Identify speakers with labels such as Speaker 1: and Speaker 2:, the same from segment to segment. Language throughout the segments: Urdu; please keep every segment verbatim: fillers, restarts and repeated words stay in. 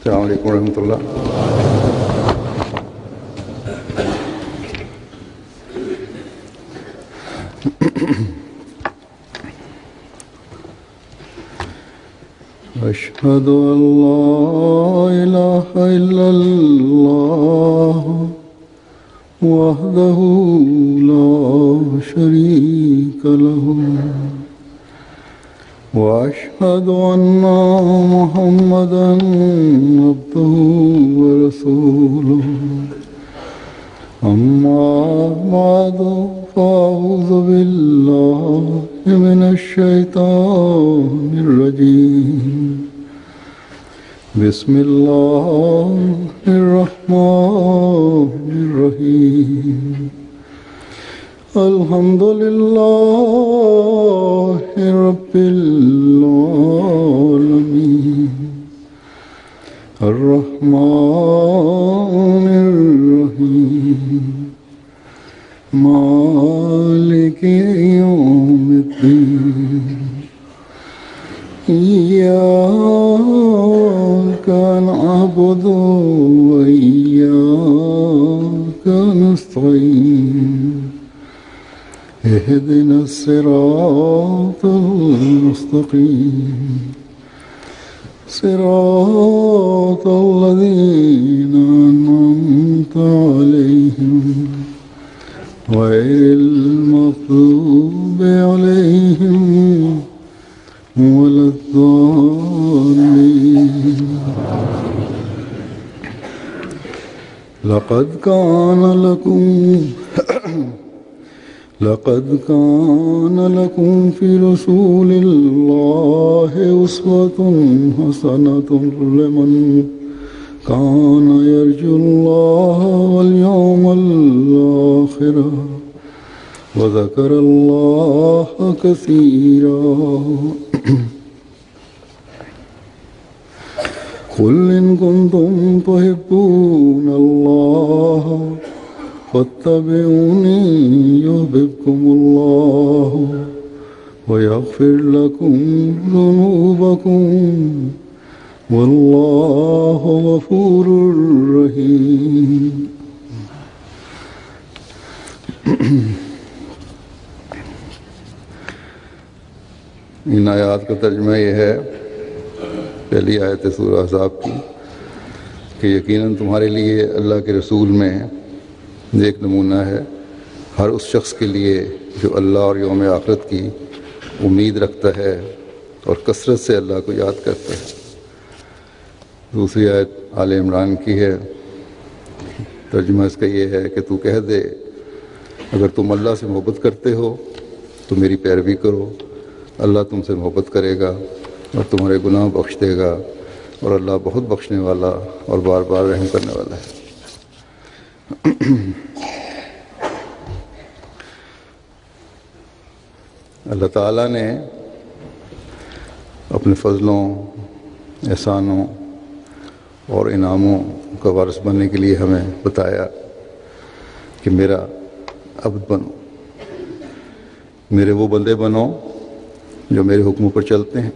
Speaker 1: السلام علیکم ورحمۃ اللہ. أشهد أن لا إله إلا الله وحده لا شريك له وأشهد أن محمدا عبده ورسوله أما بعد فأعوذ بالله من الشيطان الرجيم بسم الله الرحمن الرحيم الحمد لله رب العالمين الرحمن الرحيم مالك يوم الدين إياك نعبد وإياك نستعين اهدنا الصراط المستقيم صراط الذين أنعمت عليهم غير المغضوب عليهم ولا الضالين. لقد كان لكم لقد كان لكم في رسول الله أسوة حسنة لمن كان يرجو الله واليوم الآخر وذكر الله كثيرا. قل إن كنتم تحبون الله فاتبعوني يحببكم الله ويغفر لكم ذنوبكم والله غفور رحيم. ان آیات کا ترجمہ یہ ہے پہلی آیت سورہ احزاب کی کہ یقیناً تمہارے لیے اللہ کے رسول میں ایک نمونہ ہے ہر اس شخص کے لیے جو اللہ اور یوم آخرت کی امید رکھتا ہے اور کثرت سے اللہ کو یاد کرتا ہے. دوسری آیت آل عمران کی ہے. ترجمہ اس کا یہ ہے کہ تو کہہ دے اگر تم اللہ سے محبت کرتے ہو تو میری پیروی کرو، اللہ تم سے محبت کرے گا اور تمہارے گناہ بخش دے گا اور اللہ بہت بخشنے والا اور بار بار رحم کرنے والا ہے. اللہ تعالیٰ نے اپنے فضلوں، احسانوں اور انعاموں کا وارث بننے کے لیے ہمیں بتایا کہ میرا عبد بنو، میرے وہ بندے بنو جو میرے حکموں پر چلتے ہیں.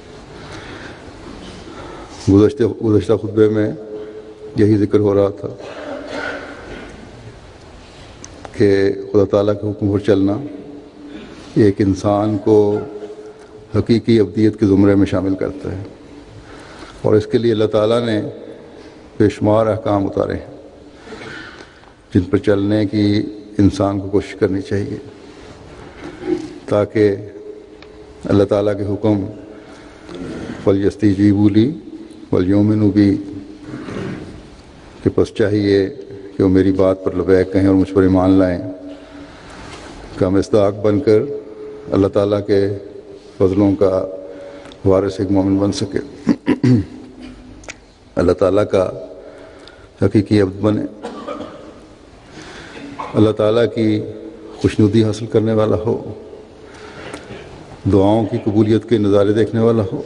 Speaker 1: گزشتہ گزشتہ خطبے میں یہی ذکر ہو رہا تھا کہ خدا تعالیٰ کے حکم پر چلنا ایک انسان کو حقیقی ابدیت کے زمرے میں شامل کرتا ہے، اور اس کے لیے اللہ تعالیٰ نے بے شمار احکام اتارے ہیں جن پر چلنے کی انسان کو کوشش کرنی چاہیے تاکہ اللہ تعالیٰ کے حکم فَلْيَسْتَجِیبُوا لِی وَلْیُؤْمِنُوا بِی کہ پس چاہیے کہ وہ میری بات پر لبیک کہیں اور مجھ پر ایمان لائیں کا مصداق بن کر اللہ تعالیٰ کے فضلوں کا وارث ایک مومن بن سکے، اللہ تعالیٰ کا حقیقی عبد بنے، اللہ تعالیٰ کی خوشنودی حاصل کرنے والا ہو، دعاؤں کی قبولیت کے نظارے دیکھنے والا ہو،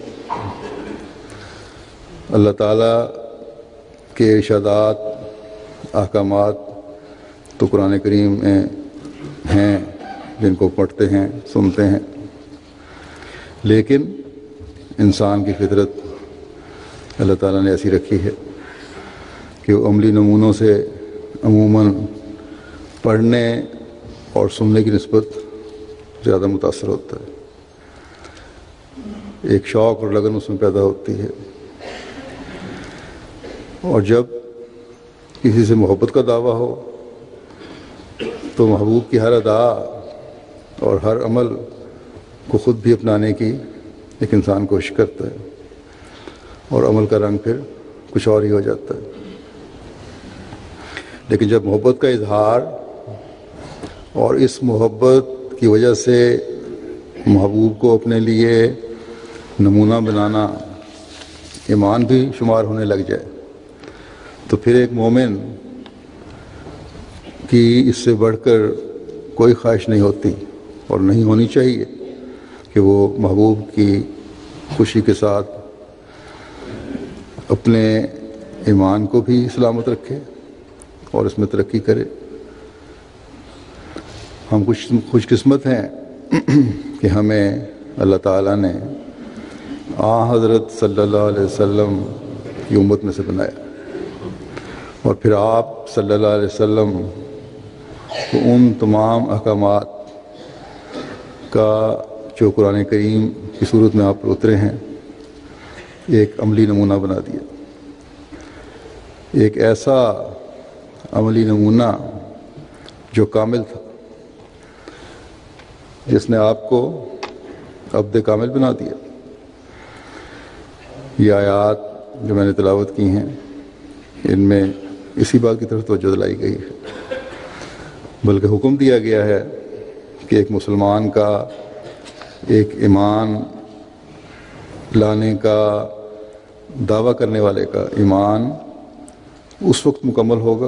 Speaker 1: اللہ تعالیٰ کے ارشادات، احکامات تو قرآن کریم میں ہیں جن کو پڑھتے ہیں، سنتے ہیں، لیکن انسان کی فطرت اللہ تعالیٰ نے ایسی رکھی ہے کہ وہ عملی نمونوں سے عموماً پڑھنے اور سننے کی نسبت زیادہ متاثر ہوتا ہے، ایک شوق اور لگن اس میں پیدا ہوتی ہے، اور جب کسی سے محبت کا دعویٰ ہو تو محبوب کی ہر ادا اور ہر عمل کو خود بھی اپنانے کی ایک انسان کوشش کرتا ہے، اور عمل کا رنگ پھر کچھ اور ہی ہو جاتا ہے۔ لیکن جب محبت کا اظہار اور اس محبت کی وجہ سے محبوب کو اپنے لیے نمونہ بنانا ایمان بھی شمار ہونے لگ جائے تو پھر ایک مومن کی اس سے بڑھ کر کوئی خواہش نہیں ہوتی اور نہیں ہونی چاہیے کہ وہ محبوب کی خوشی کے ساتھ اپنے ایمان کو بھی سلامت رکھے اور اس میں ترقی کرے۔ ہم خوش خوش قسمت ہیں کہ ہمیں اللہ تعالیٰ نے آ حضرت صلی اللہ علیہ وسلم کی امت میں سے بنایا، اور پھر آپ صلی اللہ علیہ وسلم کو ان تمام احکامات کا جو قرآن کریم کی صورت میں آپ پر اترے ہیں ایک عملی نمونہ بنا دیا، ایک ایسا عملی نمونہ جو کامل تھا، جس نے آپ کو عبد کامل بنا دیا۔ یہ آیات جو میں نے تلاوت کی ہیں ان میں اسی بات کی طرف توجہ دلائی گئی ہے، بلکہ حکم دیا گیا ہے کہ ایک مسلمان کا، ایک ایمان لانے کا دعویٰ کرنے والے کا ایمان اس وقت مکمل ہوگا،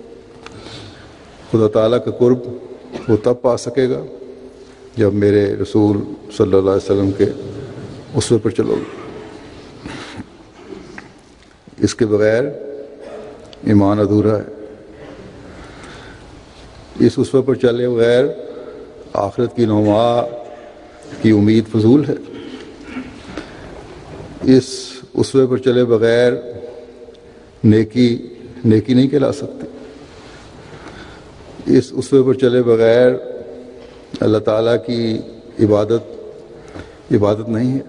Speaker 1: خدا تعالیٰ کا قرب وہ تب پا سکے گا جب میرے رسول صلی اللہ علیہ وسلم کے اسوے پر چلو گے۔ اس کے بغیر ایمان ادھورا ہے۔ اس اسوے پر چلے بغیر آخرت کی نوما کی امید فضول ہے۔ اس اسوے پر چلے بغیر نیکی نیکی نہیں کہلا سکتی۔ اس اسوے پر چلے بغیر اللہ تعالیٰ کی عبادت عبادت نہیں ہے۔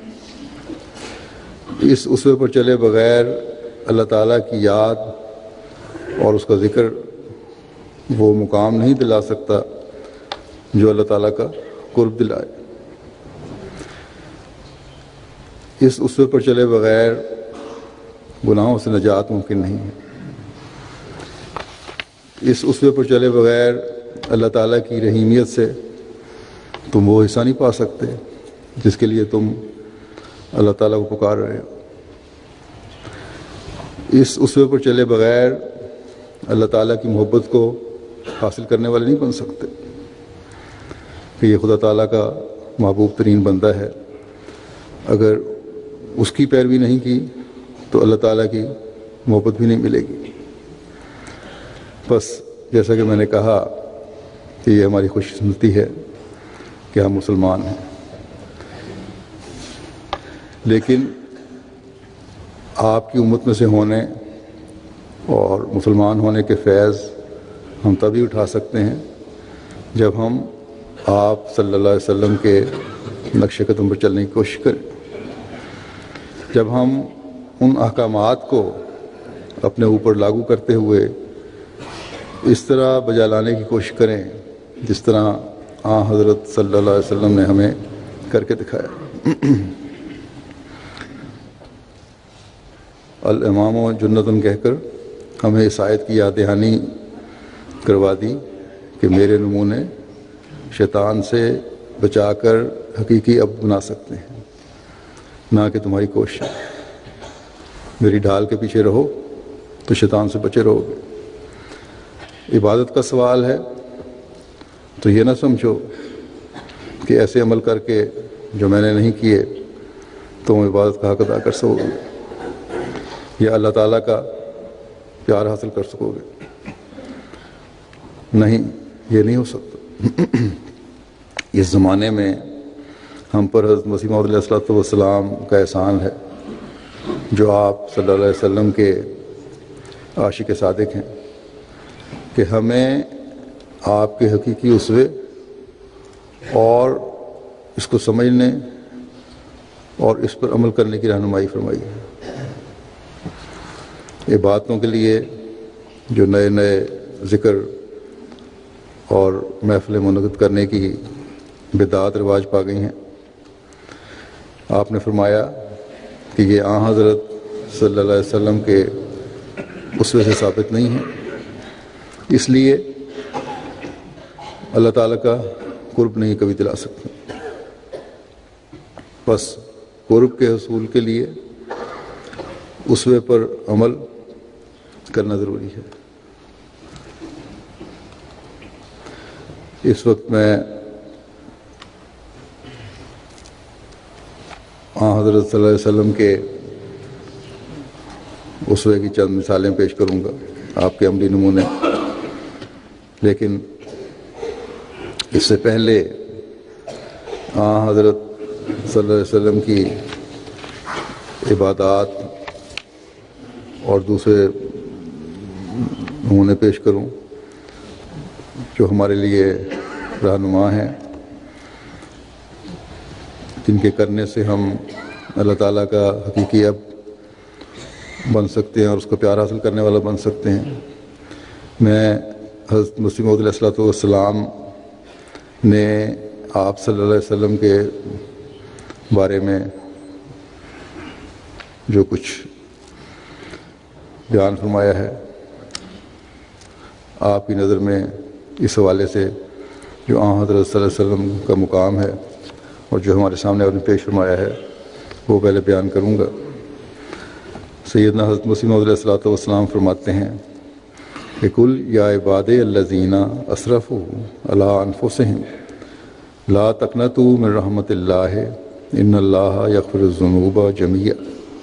Speaker 1: اس اسوے پر چلے بغیر اللہ تعالیٰ کی یاد اور اس کا ذکر وہ مقام نہیں دلا سکتا جو اللہ تعالیٰ کا قرب دلائے۔ اس اسوے پر چلے بغیر گناہوں سے نجات ممکن نہیں ہے۔ اس اسوے پر چلے بغیر اللہ تعالیٰ کی رحیمیت سے تم وہ حصہ نہیں پا سکتے جس کے لیے تم اللہ تعالیٰ کو پکار رہے ہو۔ اس اسوے پر چلے بغیر اللہ تعالیٰ کی محبت کو حاصل کرنے والے نہیں بن سکتے کہ یہ خدا تعالیٰ کا محبوب ترین بندہ ہے۔ اگر اس کی پیروی نہیں کی تو اللہ تعالیٰ کی محبت بھی نہیں ملے گی۔ بس جیسا کہ میں نے کہا کہ یہ ہماری خوش قسمتی ہے کہ ہم مسلمان ہیں، لیکن آپ کی امت میں سے ہونے اور مسلمان ہونے کے فیض ہم تبھی اٹھا سکتے ہیں جب ہم آپ صلی اللہ علیہ وسلم کے نقش قدم پر چلنے کی کوشش کریں، جب ہم ان احکامات کو اپنے اوپر لاگو کرتے ہوئے اس طرح بجا لانے کی کوشش کریں جس طرح آن حضرت صلی اللہ علیہ وسلم نے ہمیں کر کے دکھایا۔ الامام و جنتن کہہ کر ہمیں اس آیت کی یاد دہانی کروا دی کہ میرے نمونے شیطان سے بچا کر حقیقی عبد بنا سکتے ہیں، نہ کہ تمہاری کوشش۔ میری ڈھال کے پیچھے رہو تو شیطان سے بچے رہو گے۔ عبادت کا سوال ہے تو یہ نہ سمجھو کہ ایسے عمل کر کے جو میں نے نہیں کیے تم عبادت کا حق ادا کر سکو گے یا اللہ تعالیٰ کا پیار حاصل کر سکو گے۔ نہیں، یہ نہیں ہو سکتا۔ اس زمانے میں ہم پر حضرت مسیح موعود علیہ الصلوۃ والسلام کا احسان ہے جو آپ صلی اللہ علیہ وسلم کے عاشق صادق ہیں کہ ہمیں آپ کے حقیقی اسوے اور اس کو سمجھنے اور اس پر عمل کرنے کی رہنمائی فرمائی ہے۔ یہ باتوں کے لیے جو نئے نئے ذکر اور محفل منعقد کرنے کی بدعات رواج پا گئی ہیں، آپ نے فرمایا کہ یہ آن حضرت صلی اللہ علیہ وسلم کے اسوے سے ثابت نہیں ہے، اس لیے اللہ تعالیٰ کا قرب نہیں کبھی دلا سکتے۔ بس قرب کے حصول کے لیے اسوے پر عمل کرنا ضروری ہے۔ اس وقت میں آن حضرت صلی اللہ علیہ وسلم کے اسوے کی چند مثالیں پیش کروں گا، آپ کے عملی نمونے، لیکن اس سے پہلے آن حضرت صلی اللہ علیہ وسلم کی عبادات اور دوسرے نمونے پیش کروں جو ہمارے لیے رہنما ہیں، جن کے کرنے سے ہم اللہ تعالیٰ کا حقیقی اب بن سکتے ہیں اور اس کا پیار حاصل کرنے والا بن سکتے ہیں۔ میں حضرت مسیح موعود علیہ الصلوۃ والسلام نے آپ صلی اللہ علیہ وسلم کے بارے میں جو کچھ بیان فرمایا ہے، آپ کی نظر میں اس حوالے سے جو آن حضرت صلی اللہ علیہ وسلم کا مقام ہے اور جو ہمارے سامنے آپ نے پیش فرمایا ہے وہ پہلے بیان کروں گا۔ سیدنا حضرت مسیح موعود علیہ الصلوۃ والسلام فرماتے ہیں کہ کل یا عباد الذین اسرفوا علی انفسہم لا تقنطوا من رحمت اللہ ان اللہ یغفر الذنوب جميعا،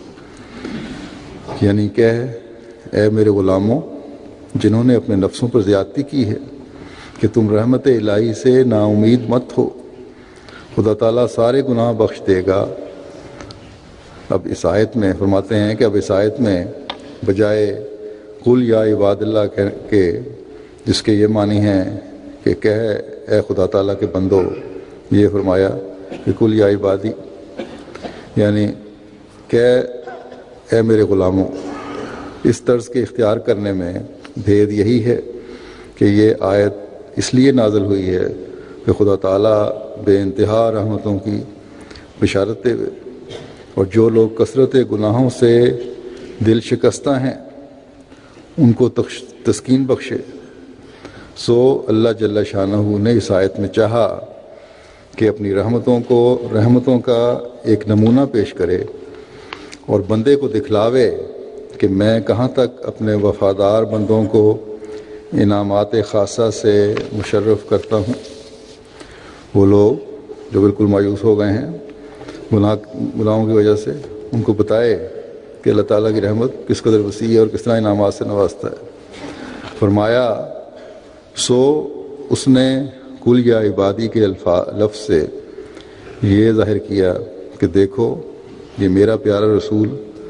Speaker 1: یعنی کہہ اے میرے غلاموں جنہوں نے اپنے نفسوں پر زیادتی کی ہے کہ تم رحمت الہی سے نا امید مت ہو، خدا تعالیٰ سارے گناہ بخش دے گا۔ اب اس آیت میں فرماتے ہیں کہ اب اس آیت میں بجائے قل یا عباد اللہ کے، جس کے یہ معنی ہیں کہ کہہ اے خدا تعالیٰ کے بندو، یہ فرمایا کہ قل یا عبادی، یعنی کہہ اے میرے غلاموں۔ اس طرز کے اختیار کرنے میں بھید یہی ہے کہ یہ آیت اس لیے نازل ہوئی ہے کہ خدا تعالیٰ بے انتہا رحمتوں کی بشارت دے، اور جو لوگ کثرت گناہوں سے دل شکستہ ہیں ان کو تسکین بخشے۔ سو اللہ جل شانہ نے اس آیت میں چاہا کہ اپنی رحمتوں کو رحمتوں کا ایک نمونہ پیش کرے اور بندے کو دکھلاوے کہ میں کہاں تک اپنے وفادار بندوں کو انعامات خاصہ سے مشرف کرتا ہوں۔ وہ لوگ جو بالکل مایوس ہو گئے ہیں گناہ گناہوں کی وجہ سے، ان کو بتائے کہ اللہ تعالیٰ کی رحمت کس قدر وسیع ہے اور کس طرح انعامات سے نوازتا ہے۔ فرمایا سو اس نے کل یا عبادی کے لفظ سے یہ ظاہر کیا کہ دیکھو یہ میرا پیارا رسول،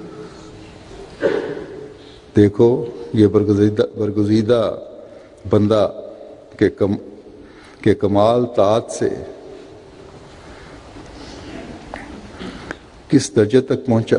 Speaker 1: دیکھو یہ برگزیدہ برگزیدہ بندہ کے کم کے کمال طاعت سے کس درجے تک پہنچا،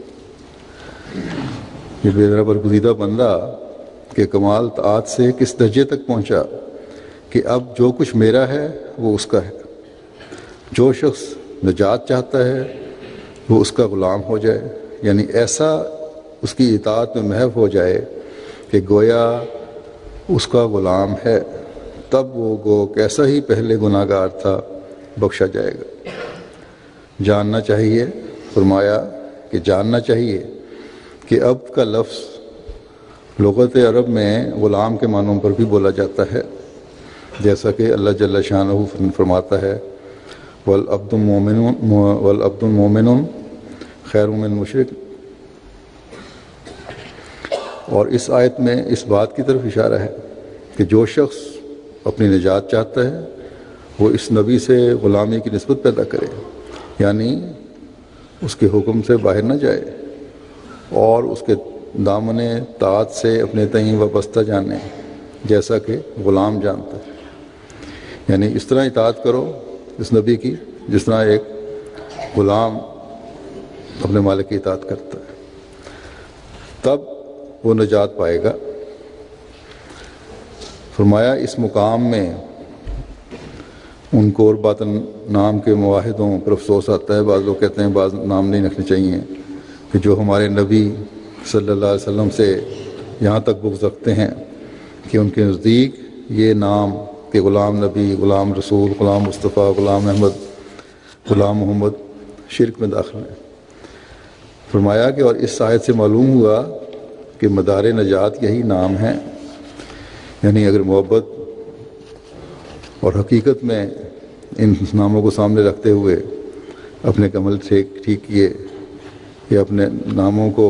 Speaker 1: یہ میرا برگزیدہ بندہ کے کمال طاعت سے کس درجے تک پہنچا کہ اب جو کچھ میرا ہے وہ اس کا ہے۔ جو شخص نجات چاہتا ہے وہ اس کا غلام ہو جائے، یعنی ایسا اس کی اطاعت میں محو ہو جائے کہ گویا اس کا غلام ہے، تب وہ گو کیسا ہی پہلے گناہ گار تھا بخشا جائے گا۔ جاننا چاہیے، فرمایا کہ جاننا چاہیے کہ اب کا لفظ لغت عرب میں غلام کے معنوں پر بھی بولا جاتا ہے، جیسا کہ اللہ جل شانہ فرماتا ہے والعبد المؤمن والعبد المؤمن خیر من مشرک، اور اس آیت میں اس بات کی طرف اشارہ ہے کہ جو شخص اپنی نجات چاہتا ہے وہ اس نبی سے غلامی کی نسبت پیدا کرے، یعنی اس کے حکم سے باہر نہ جائے، اور اس کے دامن طاعت سے اپنے تئیں وابستہ جانے جیسا کہ غلام جانتا ہے. یعنی اس طرح اطاعت کرو اس نبی کی جس طرح ایک غلام اپنے مالک کی اطاعت کرتا ہے، تب وہ نجات پائے گا. فرمایا اس مقام میں ان کو اور باطن نام کے معاہدوں پر افسوس آتا ہے. بعض لوگ کہتے ہیں بعض نام نہیں رکھنے چاہیے کہ جو ہمارے نبی صلی اللہ علیہ وسلم سے یہاں تک بغض رکھتے ہیں کہ ان کے نزدیک یہ نام کہ غلام نبی، غلام رسول، غلام مصطفیٰ، غلام احمد، غلام محمد شرک میں داخل ہیں. فرمایا کہ اور اس آیت سے معلوم ہوا کہ مدار نجات یہی نام ہیں. یعنی اگر محبت اور حقیقت میں ان ناموں کو سامنے رکھتے ہوئے اپنے عمل ٹھیک ٹھیک کیے یا اپنے ناموں کو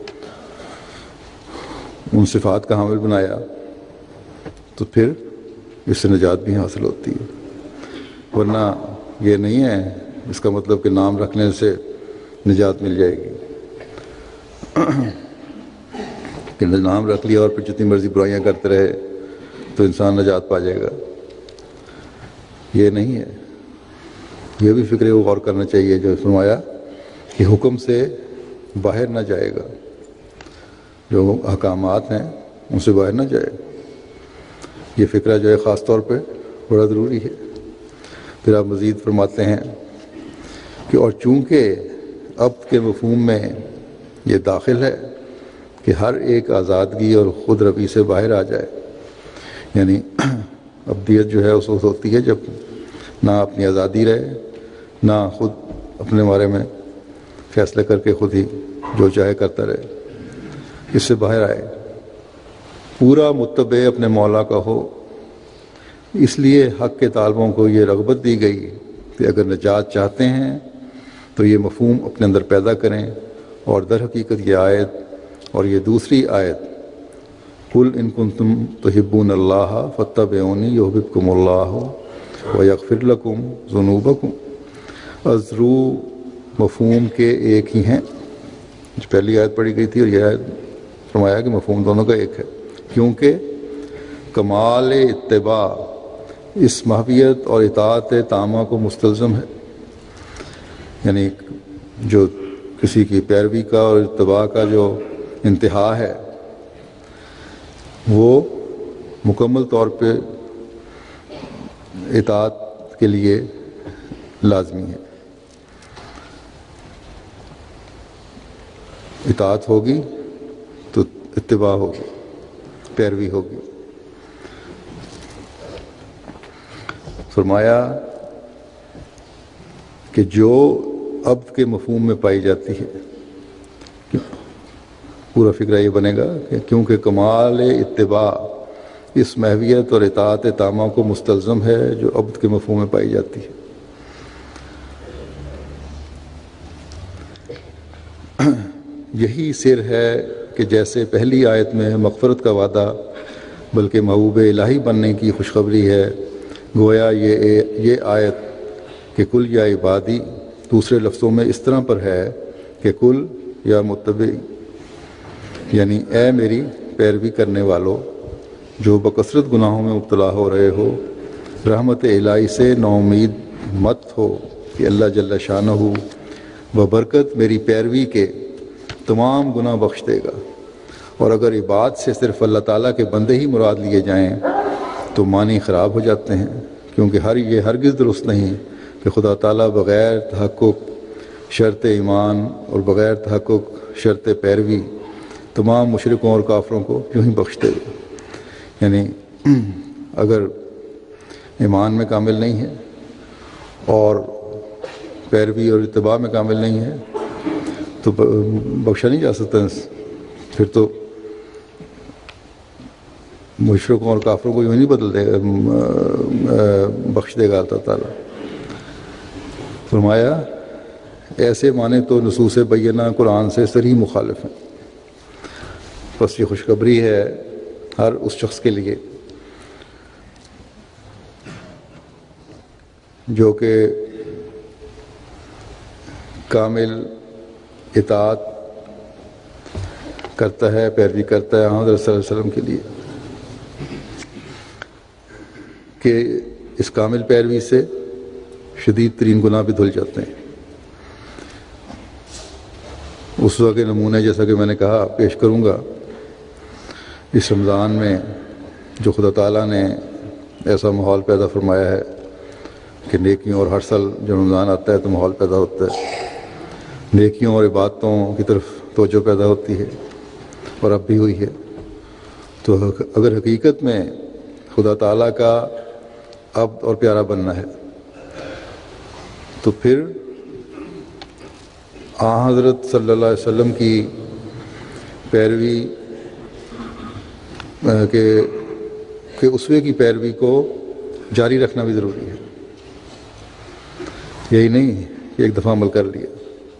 Speaker 1: ان صفات کا حامل بنایا تو پھر اس سے نجات بھی حاصل ہوتی ہے. ورنہ یہ نہیں ہے اس کا مطلب کہ نام رکھنے سے نجات مل جائے گی کہ نام رکھ لیا اور پھر جتنی مرضی برائیاں کرتے رہے تو انسان نجات پا جائے گا. یہ نہیں ہے. یہ بھی فکر غور کرنا چاہیے جو فرمایا کہ حکم سے باہر نہ جائے گا، جو احکامات ہیں ان سے باہر نہ جائے. یہ فکرہ جو ہے خاص طور پہ بڑا ضروری ہے. پھر آپ مزید فرماتے ہیں کہ اور چونکہ عبد کے مفہوم میں یہ داخل ہے کہ ہر ایک آزادگی اور خود ربی سے باہر آ جائے. یعنی عبدیت جو ہے اس وقت ہوتی ہے جب نہ اپنی آزادی رہے، نہ خود اپنے بارے میں فیصلے کر کے خود ہی جو چاہے کرتا رہے، اس سے باہر آئے، پورا متبع اپنے مولا کا ہو. اس لیے حق کے طالبوں کو یہ رغبت دی گئی کہ اگر نجات چاہتے ہیں تو یہ مفہوم اپنے اندر پیدا کریں. اور در حقیقت یہ آیت اور یہ دوسری آیت قل ان کنتم تحبون اللہ فاتبعونی یحببکم اللہ ویغفر لکم ذنوبکم ازرو مفہوم کے ایک ہی ہیں. جو پہلی آیت پڑھی گئی تھی اور یہ آیت فرمایا کہ مفہوم دونوں کا ایک ہے، کیونکہ کمال اتباع اس محویت اور اطاعت تامہ کو مستلزم ہے. یعنی جو کسی کی پیروی کا اور اتباع کا جو انتہا ہے وہ مکمل طور پہ اطاعت کے لیے لازمی ہے. اطاعت ہوگی تو اتباع ہوگی، پیروی ہوگی. فرمایا کہ جو عبد کے مفہوم میں پائی جاتی ہے، پورا فکرہ یہ بنے گا کہ کیونکہ کمال اتباع اس محویت اور اطاعت تامہ کو مستلزم ہے جو عبد کے مفہوم میں پائی جاتی ہے. یہی سر ہے کہ جیسے پہلی آیت میں مغفرت کا وعدہ بلکہ محبوب الہی بننے کی خوشخبری ہے، گویا یہ یہ آیت کہ کل یا عبادی دوسرے لفظوں میں اس طرح پر ہے کہ کل یا متبع، یعنی اے میری پیروی کرنے والو جو بکثرت گناہوں میں مبتلا ہو رہے ہو، رحمت الہی سے نومید مت ہو کہ اللہ جل شانہ ببرکت میری پیروی کے تمام گناہ بخش دے گا. اور اگر عباد سے صرف اللہ تعالیٰ کے بندے ہی مراد لیے جائیں تو معنی خراب ہو جاتے ہیں، کیونکہ ہر یہ ہرگز درست نہیں کہ خدا تعالیٰ بغیر تحقق شرط ایمان اور بغیر تحقق شرط پیروی تمام مشرکوں اور کافروں کو یوں ہی بخش دے. یعنی اگر ایمان میں کامل نہیں ہے اور پیروی اور اتباع میں کامل نہیں ہے تو بخشا نہیں جا سکتا. پھر تو مشرکوں اور کافروں کو یوں نہیں بدل دے گا، بخش دے گا اللہ تعالیٰ. فرمایا ایسے معنی تو نصوص بینہ قرآن سے صریح مخالف ہیں. بس یہ خوشخبری ہے ہر اس شخص کے لیے جو کہ کامل اطاعت کرتا ہے، پیروی کرتا ہے حضرت صلی اللہ علیہ وسلم کے لیے، کہ اس کامل پیروی سے شدید ترین گناہ بھی دھل جاتے ہیں۔ اسوہ کے نمونے جیسا کہ میں نے کہا پیش کروں گا اس رمضان میں، جو خدا تعالیٰ نے ایسا ماحول پیدا فرمایا ہے کہ نیکیوں، اور ہر سال جب رمضان آتا ہے تو ماحول پیدا ہوتا ہے، نیکیوں اور عبادتوں کی طرف توجہ پیدا ہوتی ہے، اور اب بھی ہوئی ہے۔ تو اگر حقیقت میں خدا تعالیٰ کا عبد اور پیارا بننا ہے تو پھر آ حضرت صلی اللہ علیہ وسلم کی پیروی کے کہ اسوے کی پیروی کو جاری رکھنا بھی ضروری ہے۔ یہی نہیں کہ ایک دفعہ عمل کر لیا۔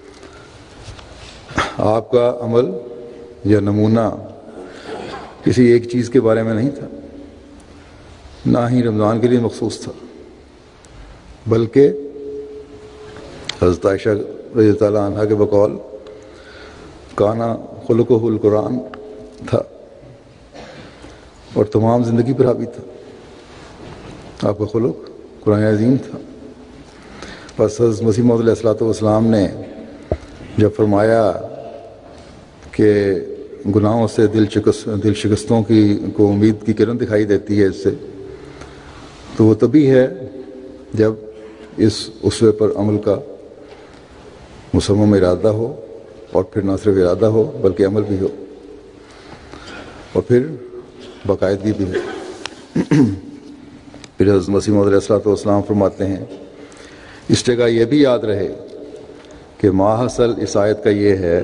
Speaker 1: آپ کا عمل یا نمونہ کسی ایک چیز کے بارے میں نہیں تھا، نہ ہی رمضان کے لیے مخصوص تھا، بلکہ حضرت عائشہ رضی اللہ تعالیٰ عنہ کے بقول کانا خلقہ القرآن تھا، اور تمام زندگی پر حاوی تھا۔ آپ کا خلق قرآن عظیم تھا۔ بس حضرت مسیح موعود علیہ الصلوۃ والسلام نے جب فرمایا کہ گناہوں سے دل شکست دل شکستوں کی کو امید کی کرن دکھائی دیتی ہے اس سے، تو وہ تبھی ہے جب اس اسوے پر عمل کا مصمم ارادہ ہو، اور پھر نہ صرف ارادہ ہو بلکہ عمل بھی ہو، اور پھر باقاعدگی بھی ہو۔ پھر حضرت مسیح موعود علیہ الصلوۃ والسلام فرماتے ہیں اس جگہ یہ بھی یاد رہے کہ ماحصل اس آیت کا یہ ہے،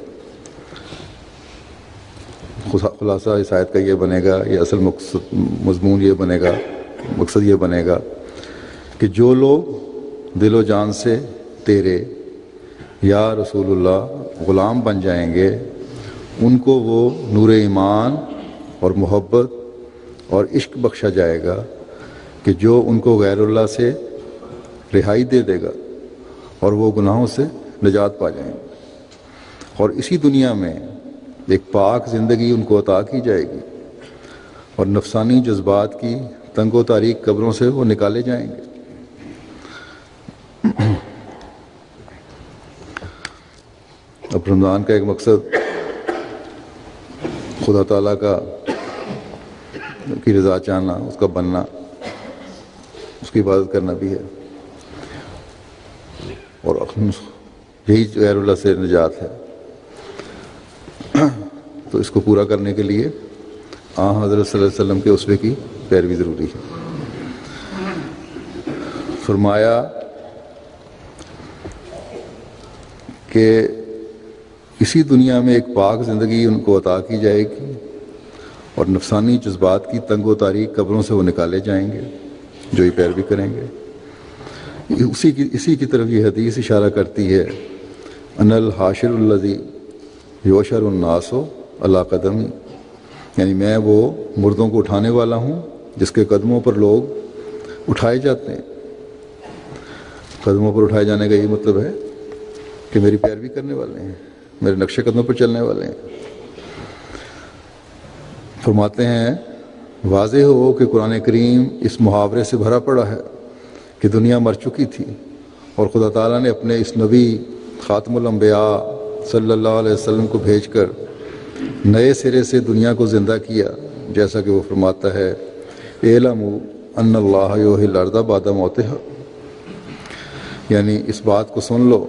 Speaker 1: خلاصہ اس آیت کا یہ بنے گا، یہ اصل مقصد مضمون یہ بنے گا، مقصد یہ بنے گا کہ جو لوگ دل و جان سے تیرے یا رسول اللہ غلام بن جائیں گے، ان کو وہ نور ایمان اور محبت اور عشق بخشا جائے گا کہ جو ان کو غیر اللہ سے رہائی دے دے گا، اور وہ گناہوں سے نجات پا جائیں گے، اور اسی دنیا میں ایک پاک زندگی ان کو عطا کی جائے گی، اور نفسانی جذبات کی تنگ و تاریک قبروں سے وہ نکالے جائیں گے۔ اب رمضان کا ایک مقصد خدا تعالیٰ کا کی رضا چاہنا، اس کا بننا، اس کی عبادت کرنا بھی ہے، اور یہی غیر اللہ سے نجات ہے۔ تو اس کو پورا کرنے کے لیے آ حضرت صلی اللہ علیہ وسلم کے اسوے کی پیروی ضروری ہے۔ فرمایا کہ اسی دنیا میں ایک پاک زندگی ان کو عطا کی جائے گی، اور نفسانی جذبات کی تنگ و تاریک قبروں سے وہ نکالے جائیں گے جو یہ پیروی کریں گے۔ اسی کی اسی کی طرف یہ حدیث اشارہ کرتی ہے، ان الحاشر الذی یوشر الناس علی قدمی، یعنی میں وہ مردوں کو اٹھانے والا ہوں جس کے قدموں پر لوگ اٹھائے جاتے ہیں۔ قدموں پر اٹھائے جانے کا یہ مطلب ہے کہ میری پیروی کرنے والے ہیں، میرے نقش قدموں پر چلنے والے ہیں۔ فرماتے ہیں واضح ہو کہ قرآن کریم اس محاورے سے بھرا پڑا ہے کہ دنیا مر چکی تھی، اور خدا تعالیٰ نے اپنے اس نبی خاتم الانبیاء صلی اللہ علیہ وسلم کو بھیج کر نئے سرے سے دنیا کو زندہ کیا، جیسا کہ وہ فرماتا ہے اعلموا ان اللہ یحیی الارض بعد موتہا، یعنی اس بات کو سن لو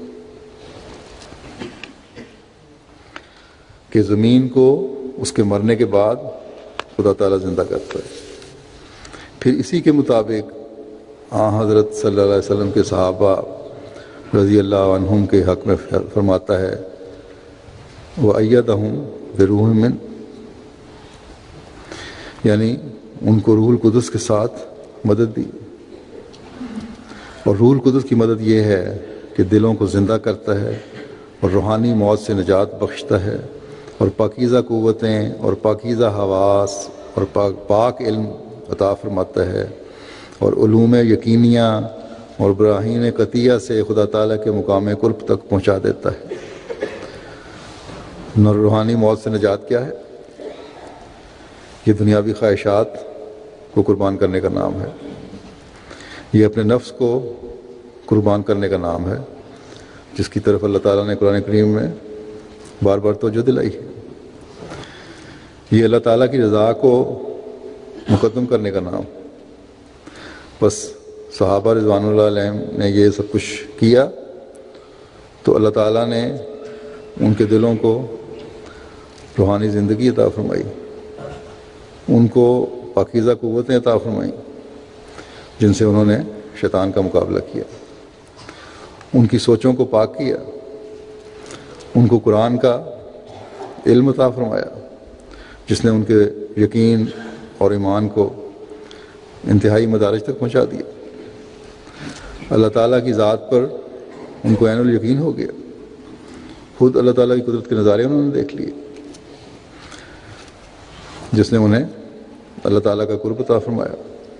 Speaker 1: کہ زمین کو اس کے مرنے کے بعد خدا تعالیٰ زندہ کرتا ہے۔ پھر اسی کے مطابق آ حضرت صلی اللہ علیہ وسلم کے صحابہ رضی اللہ عنہم کے حق میں فرماتا ہے وَأَيَّدَهُمْ بِرُوحٍ مِّنْ، یعنی ان کو روح القدس کے ساتھ مدد دی، اور روح القدس کی مدد یہ ہے کہ دلوں کو زندہ کرتا ہے، اور روحانی موت سے نجات بخشتا ہے، اور پاکیزہ قوتیں اور پاکیزہ حواس اور پاک پاک علم عطا فرماتا ہے، اور علوم یقینیہ اور براہین قطعیہ سے خدا تعالیٰ کے مقام قرب تک پہنچا دیتا ہے۔ روحانی موت سے نجات کیا ہے؟ یہ دنیاوی خواہشات کو قربان کرنے کا نام ہے، یہ اپنے نفس کو قربان کرنے کا نام ہے، جس کی طرف اللہ تعالیٰ نے قرآن کریم میں بار بار توجہ دلائی ہے۔ یہ اللہ تعالیٰ کی رضا کو مقدم کرنے کا نام۔ بس صحابہ رضوان اللہ علیہم نے یہ سب کچھ کیا تو اللہ تعالیٰ نے ان کے دلوں کو روحانی زندگی عطا فرمائی، ان کو پاکیزہ قوتیں عطا فرمائیں جن سے انہوں نے شیطان کا مقابلہ کیا، ان کی سوچوں کو پاک کیا، ان کو قرآن کا علم عطا فرمایا جس نے ان کے یقین اور ایمان کو انتہائی مدارج تک پہنچا دیا۔ اللہ تعالیٰ کی ذات پر ان کو عین الیقین ہو گیا، خود اللہ تعالیٰ کی قدرت کے نظارے انہوں نے دیکھ لیے جس نے انہیں اللہ تعالیٰ کا قرب عطا فرمایا۔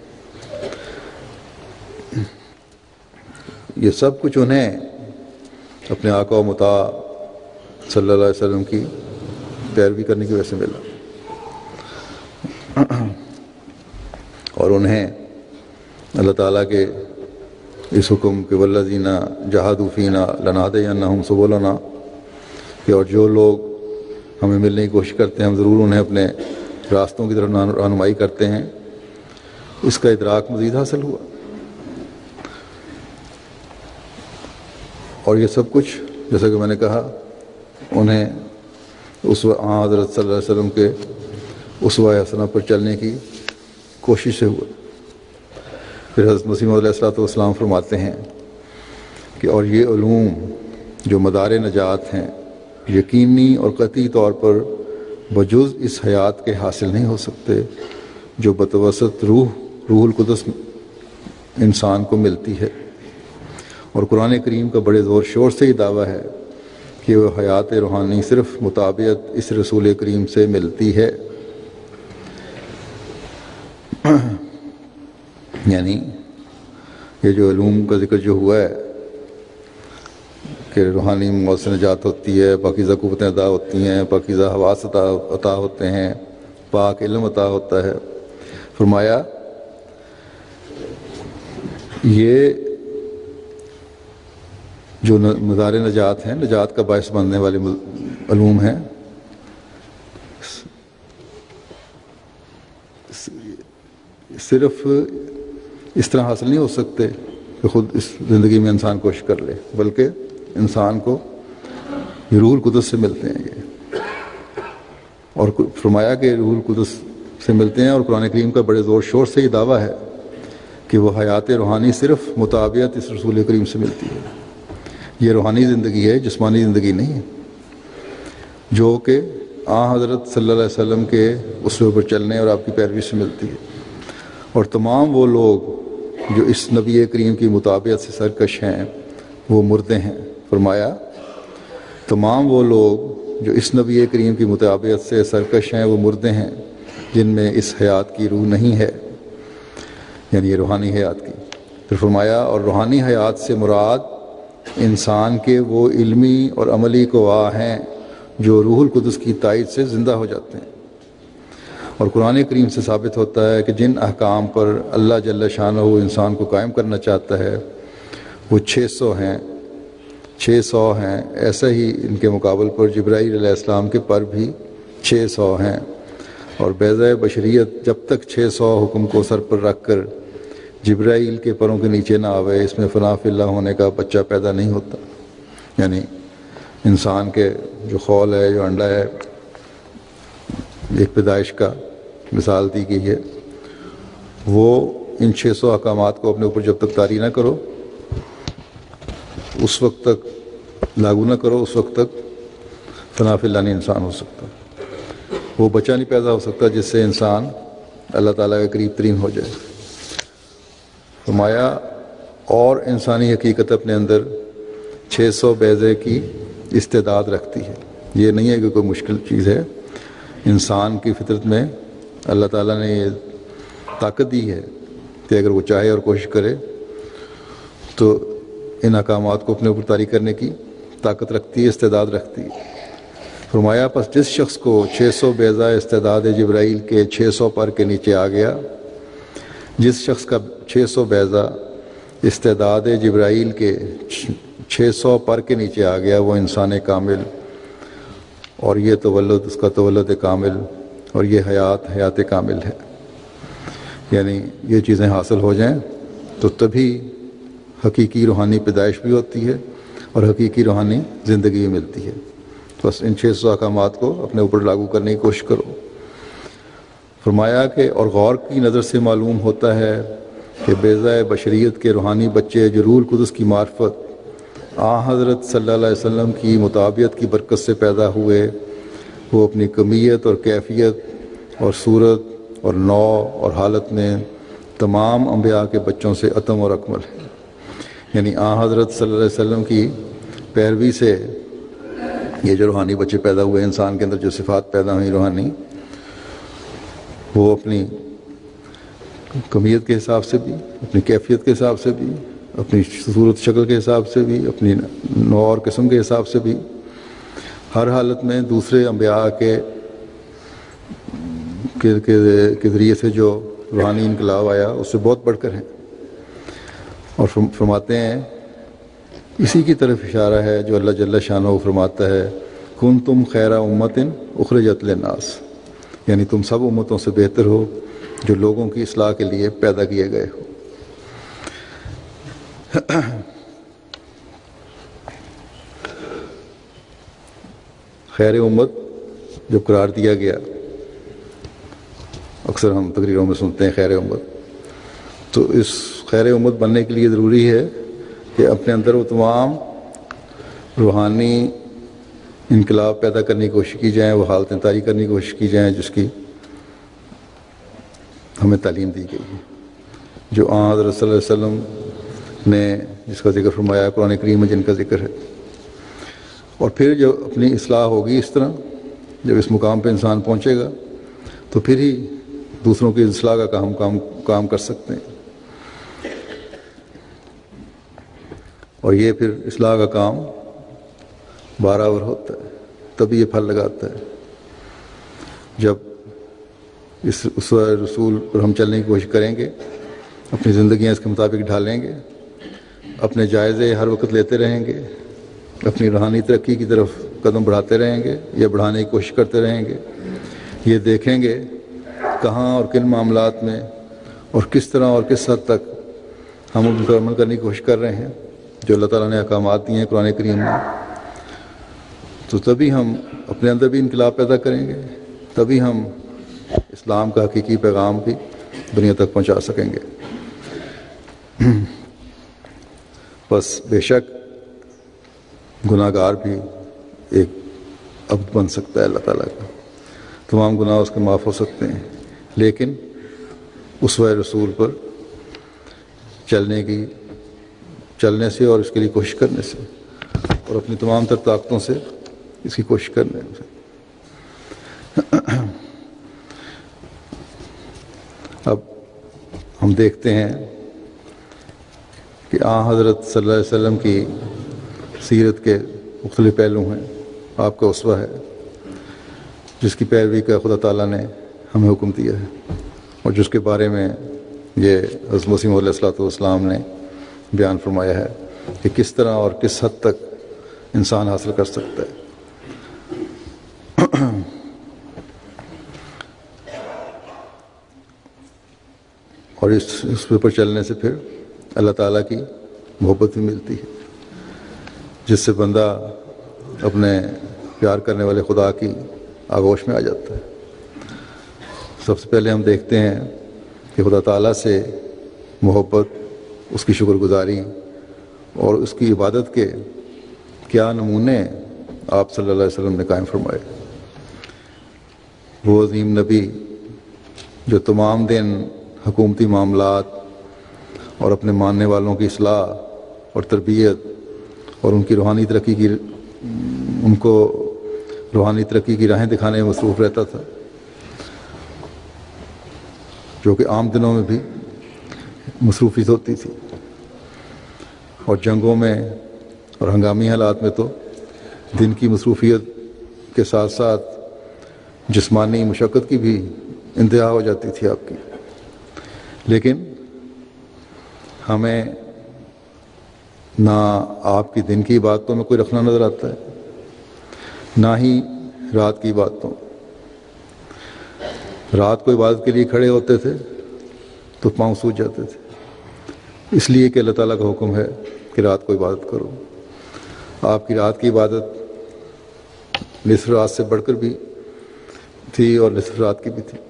Speaker 1: یہ سب کچھ انہیں اپنے آقا و مطاع صلی اللہ علیہ وسلم کی پیروی کرنے کی وجہ سے ملا، اور انہیں اللہ تعالیٰ کے اس حکم کہ والذین جاہدوا فینا لنہدینہم سبلنا، کہ اور جو لوگ ہمیں ملنے کی کوشش کرتے ہیں ہم ضرور انہیں اپنے راستوں کی طرف رہنمائی کرتے ہیں، اس کا ادراک مزید حاصل ہوا۔ اور یہ سب کچھ جیسا کہ میں نے کہا انہیں اسوہ حضرت صلی اللہ علیہ وسلم کے اسوہ حسنہ پر چلنے کی کوشش سے ہوا۔ پھر حضرت مسیح موعود علیہ الصلوۃ والسلام فرماتے ہیں کہ اور یہ علوم جو مدار نجات ہیں یقینی اور قطعی طور پر بجز اس حیات کے حاصل نہیں ہو سکتے جو بتوسط روح روح القدس انسان کو ملتی ہے، اور قرآن کریم کا بڑے زور شور سے یہ دعویٰ ہے کہ وہ حیات روحانی صرف مطابقت اس رسول کریم سے ملتی ہے۔ یعنی یہ جو علوم کا ذکر جو ہوا ہے کہ روحانی موت سے نجات ہوتی ہے، پاکیزہ قوتیں عطا ہوتی ہیں، پاکیزہ حواس عطا عطا ہوتے ہیں، پاک علم عطا ہوتا ہے، فرمایا یہ جو مزار نجات ہیں، نجات کا باعث بننے والے علوم ہیں، صرف اس طرح حاصل نہیں ہو سکتے کہ خود اس زندگی میں انسان کوشش کر لے، بلکہ انسان کو روح القدس سے ملتے ہیں یہ، اور فرمایا کہ روح القدس سے ملتے ہیں، اور قرآن کریم کا بڑے زور شور سے یہ دعویٰ ہے کہ وہ حیات روحانی صرف مطابقت اس رسول کریم سے ملتی ہے۔ یہ روحانی زندگی ہے، جسمانی زندگی نہیں ہے، جو کہ آن حضرت صلی اللہ علیہ وسلم کے اسوے پر چلنے اور آپ کی پیروی سے ملتی ہے۔ اور تمام وہ لوگ جو اس نبی کریم کی مطابقت سے سرکش ہیں وہ مردے ہیں۔ فرمایا تمام وہ لوگ جو اس نبی کریم کی مطابقت سے سرکش ہیں وہ مردے ہیں جن میں اس حیات کی روح نہیں ہے، یعنی یہ روحانی حیات کی۔ پھر فرمایا اور روحانی حیات سے مراد انسان کے وہ علمی اور عملی گواہ ہیں جو روح القدس کی تائید سے زندہ ہو جاتے ہیں۔ اور قرآن کریم سے ثابت ہوتا ہے کہ جن احکام پر اللہ جل شانہ انسان کو قائم کرنا چاہتا ہے وہ چھ سو ہیں چھ سو ہیں ایسا ہی ان کے مقابل پر جبرائیل علیہ السلام کے پر بھی چھ سو ہیں، اور بیضۂ بشریت جب تک چھ سو حکم کو سر پر رکھ کر جبرائیل کے پروں کے نیچے نہ آوے اس میں فنا فی اللہ ہونے کا بچہ پیدا نہیں ہوتا۔ یعنی انسان کے جو خول ہے، جو انڈا ہے، ایک پیدائش کا مثال دی گئی ہے، وہ ان چھ سو احکامات کو اپنے اوپر جب تک طاری نہ کرو، اس وقت تک لاگو نہ کرو، اس وقت تک فنا فی اللہ نہیں انسان ہو سکتا، وہ بچہ نہیں پیدا ہو سکتا جس سے انسان اللہ تعالیٰ کے قریب ترین ہو جائے۔ فرمایا اور انسانی حقیقت اپنے اندر چھ سو بیضے کی استعداد رکھتی ہے۔ یہ نہیں ہے کہ کوئی مشکل چیز ہے، انسان کی فطرت میں اللہ تعالیٰ نے یہ طاقت دی ہے کہ اگر وہ چاہے اور کوشش کرے تو ان احکامات کو اپنے اوپر طاری کرنے کی طاقت رکھتی ہے، استعداد رکھتی ہے۔ فرمایا پس جس شخص کو چھ سو بیضہ استعداد جبرائیل کے چھ سو پر کے نیچے آ گیا، جس شخص کا چھ سو بیضہ استعداد جبرائیل کے چھ سو پر کے نیچے آ گیا، وہ انسان کامل، اور یہ تولد اس کا تولد کامل، اور یہ حیات حیات کامل ہے۔ یعنی یہ چیزیں حاصل ہو جائیں تو تبھی حقیقی روحانی پیدائش بھی ہوتی ہے اور حقیقی روحانی زندگی بھی ملتی ہے۔ بس ان چھ سو احکامات کو اپنے اوپر لاگو کرنے کی کوشش کرو۔ فرمایا کہ اور غور کی نظر سے معلوم ہوتا ہے کہ بیضہ بشریت کے روحانی بچے جو روح القدس کی معرفت آ حضرت صلی اللہ علیہ وسلم کی مطابعت کی برکت سے پیدا ہوئے، وہ اپنی کمیت اور کیفیت اور صورت اور نوع اور حالت میں تمام انبیاء کے بچوں سے اتم اور اکمل ہے۔ یعنی آ حضرت صلی اللہ علیہ وسلم کی پیروی سے یہ جو روحانی بچے پیدا ہوئے، انسان کے اندر جو صفات پیدا ہوئی روحانی، وہ اپنی کمیت کے حساب سے بھی، اپنی کیفیت کے حساب سے بھی، اپنی صورت شکل کے حساب سے بھی، اپنی نوع اور قسم کے حساب سے بھی، ہر حالت میں دوسرے انبیاء کے کے ذریعے سے جو روحانی انقلاب آیا اس سے بہت بڑھ کر ہیں۔ اور فرماتے ہیں اسی کی طرف اشارہ ہے جو اللہ جل شانہ فرماتا ہے کنتم خیر امت اخرجت للناس، یعنی تم سب امتوں سے بہتر ہو جو لوگوں کی اصلاح کے لیے پیدا کیے گئے ہو۔ خیر امت جب قرار دیا گیا، اکثر ہم تقریروں میں سنتے ہیں خیر امت، تو اس خیر امت بننے کے لیے ضروری ہے کہ اپنے اندر وہ تمام روحانی انقلاب پیدا کرنے کی کوشش کی جائیں، وہ حالتیں طاری کرنے کی کوشش کی جائیں جس کی ہمیں تعلیم دی گئی ہے، جو آن حضرت صلی اللہ علیہ وسلم نے جس کا ذکر فرمایا قرآن کریم میں جن کا ذکر ہے۔ اور پھر جب اپنی اصلاح ہوگی اس طرح، جب اس مقام پہ انسان پہنچے گا تو پھر ہی دوسروں کی اصلاح کا کام کام کام کر سکتے ہیں، اور یہ پھر اصلاح کا کام برابر ہوتا ہے، تبھی یہ پھل لگاتا ہے۔ جب اس اسوہ رسول پر ہم چلنے کی کوشش کریں گے، اپنی زندگیاں اس کے مطابق ڈھالیں گے، اپنے جائزے ہر وقت لیتے رہیں گے، اپنی روحانی ترقی کی طرف قدم بڑھاتے رہیں گے یا بڑھانے کی کوشش کرتے رہیں گے، یہ دیکھیں گے کہاں اور کن معاملات میں اور کس طرح اور کس حد تک ہم ان پر عمل کرنے کی کوشش کر رہے ہیں جو اللہ تعالیٰ نے احکامات دیے ہیں قرآن کریم میں، تو تبھی ہم اپنے اندر بھی انقلاب پیدا کریں گے، تبھی ہم اسلام کا حقیقی پیغام بھی دنیا تک پہنچا سکیں گے۔ بس بے شک گناہ گار بھی ایک عبد بن سکتا ہے اللہ تعالیٰ کا، تمام گناہ اس کے معاف ہو سکتے ہیں، لیکن اسوہ رسول پر چلنے کی چلنے سے اور اس کے لیے کوشش کرنے سے اور اپنی تمام تر طاقتوں سے اس کی کوشش کرنے سے۔ اب ہم دیکھتے ہیں کہ آن حضرت صلی اللہ علیہ وسلم کی سیرت کے مختلف پہلو ہیں، آپ کا اسوہ ہے جس کی پیروی کا خدا تعالیٰ نے ہمیں حکم دیا ہے، اور جس کے بارے میں یہ حضرت مسیح علیہ الصلوۃ والسلام نے بیان فرمایا ہے کہ کس طرح اور کس حد تک انسان حاصل کر سکتا ہے۔ اور اس اس پر چلنے سے پھر اللہ تعالیٰ کی محبت بھی ملتی ہے، جس سے بندہ اپنے پیار کرنے والے خدا کی آغوش میں آ جاتا ہے۔ سب سے پہلے ہم دیکھتے ہیں کہ خدا تعالیٰ سے محبت، اس کی شکر گزاری اور اس کی عبادت کے کیا نمونے آپ صلی اللہ علیہ وسلم نے قائم فرمائے۔ وہ عظیم نبی جو تمام دن حکومتی معاملات اور اپنے ماننے والوں کی اصلاح اور تربیت اور ان کی روحانی ترقی کی ان کو روحانی ترقی کی راہیں دکھانے میں مصروف رہتا تھا، جو کہ عام دنوں میں بھی مصروفیت ہوتی تھی، اور جنگوں میں اور ہنگامی حالات میں تو دن کی مصروفیت کے ساتھ ساتھ جسمانی مشقت کی بھی انتہا ہو جاتی تھی آپ کی، لیکن ہمیں نہ آپ کی دن کی عبادتوں میں کوئی رکھنا نظر آتا ہے، نہ ہی رات کی عبادتوں۔ رات کو عبادت کے لیے کھڑے ہوتے تھے تو پاؤں سوج جاتے تھے، اس لیے کہ اللہ تعالیٰ کا حکم ہے کہ رات کو عبادت کرو۔ آپ کی رات کی عبادت نصف رات سے بڑھ کر بھی تھی اور نصف رات کی بھی تھی۔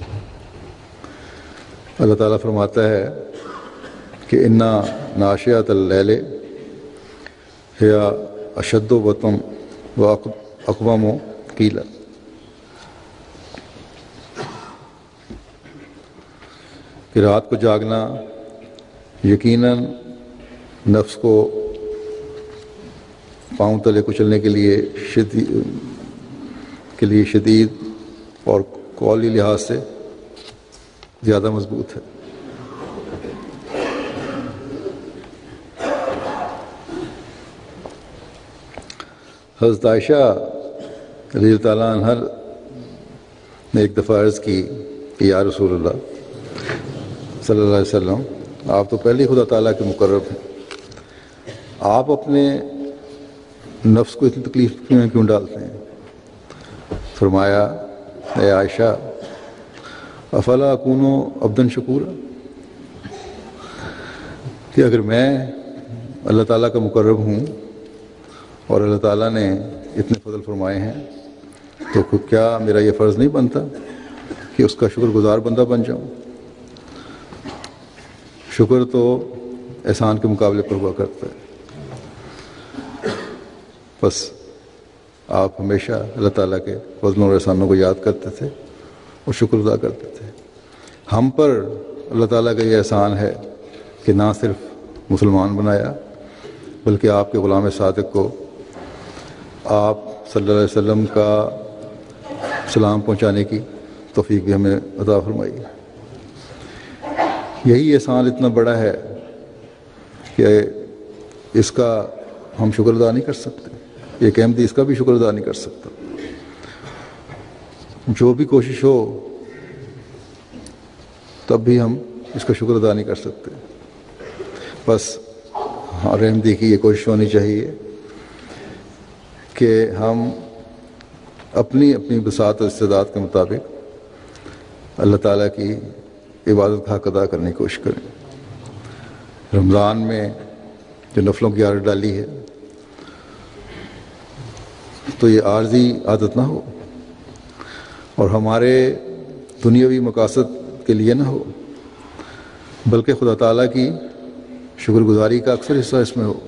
Speaker 1: اللہ تعالیٰ فرماتا ہے کہ انا ناشئۃ اللیل ہی اشد وطم و اقوام قیلا، کہ رات کو جاگنا یقیناً نفس کو پاؤں تلے کچلنے کے لیے شدید کے لیے شدید اور قولی لحاظ سے زیادہ مضبوط ہے۔ حضرت عائشہ رضی اللہ تعالیٰ عنہ نے ایک دفعہ عرض کی کہ یا رسول اللہ صلی اللہ علیہ وسلم، آپ تو پہلے خدا تعالیٰ کے مقرب ہیں، آپ اپنے نفس کو اتنی تکلیف میں کیوں ڈالتے ہیں؟ فرمایا اے عائشہ افلا اکونو عبدن شکورا، کہ اگر میں اللہ تعالیٰ کا مقرب ہوں اور اللہ تعالیٰ نے اتنے فضل فرمائے ہیں تو کیا میرا یہ فرض نہیں بنتا کہ اس کا شکر گزار بندہ بن جاؤں؟ شکر تو احسان کے مقابلے پر ہوا کرتا ہے، بس آپ ہمیشہ اللہ تعالیٰ کے فضلوں اور احسانوں کو یاد کرتے تھے اور شکر ادا کرتے تھے۔ ہم پر اللہ تعالیٰ کا یہ احسان ہے کہ نہ صرف مسلمان بنایا بلکہ آپ کے غلام صادق کو آپ صلی اللہ علیہ وسلم کا سلام پہنچانے کی توفیق بھی ہمیں عطا فرمائی۔ یہی احسان اتنا بڑا ہے کہ اس کا ہم شکر ادا نہیں کر سکتے، ایک احمدی اس کا بھی شکر ادا نہیں کر سکتا۔ جو بھی کوشش ہو تب بھی ہم اس کا شکر ادا نہیں کر سکتے۔ بس ہر احمدی کی یہ کوشش ہونی چاہیے کہ ہم اپنی اپنی بساط اور استعداد کے مطابق اللہ تعالیٰ کی عبادت کا حق ادا کرنے کی کوشش کریں۔ رمضان میں جو نفلوں کی عادت ڈالی ہے تو یہ عارضی عادت نہ ہو اور ہمارے دنیاوی مقاصد کے لیے نہ ہو، بلکہ خدا تعالیٰ کی شکر گزاری کا اکثر حصہ اس میں ہو،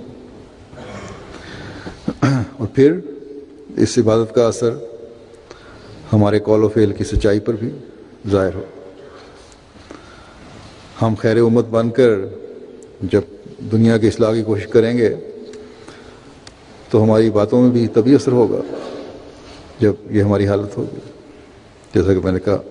Speaker 1: اور پھر اس عبادت کا اثر ہمارے قول و فعل کی سچائی پر بھی ظاہر ہو۔ ہم خیر امت بن کر جب دنیا کی اصلاح کی کوشش کریں گے تو ہماری باتوں میں بھی تبھی اثر ہوگا جب یہ ہماری حالت ہوگی، جیسا کہ میں نے کہا۔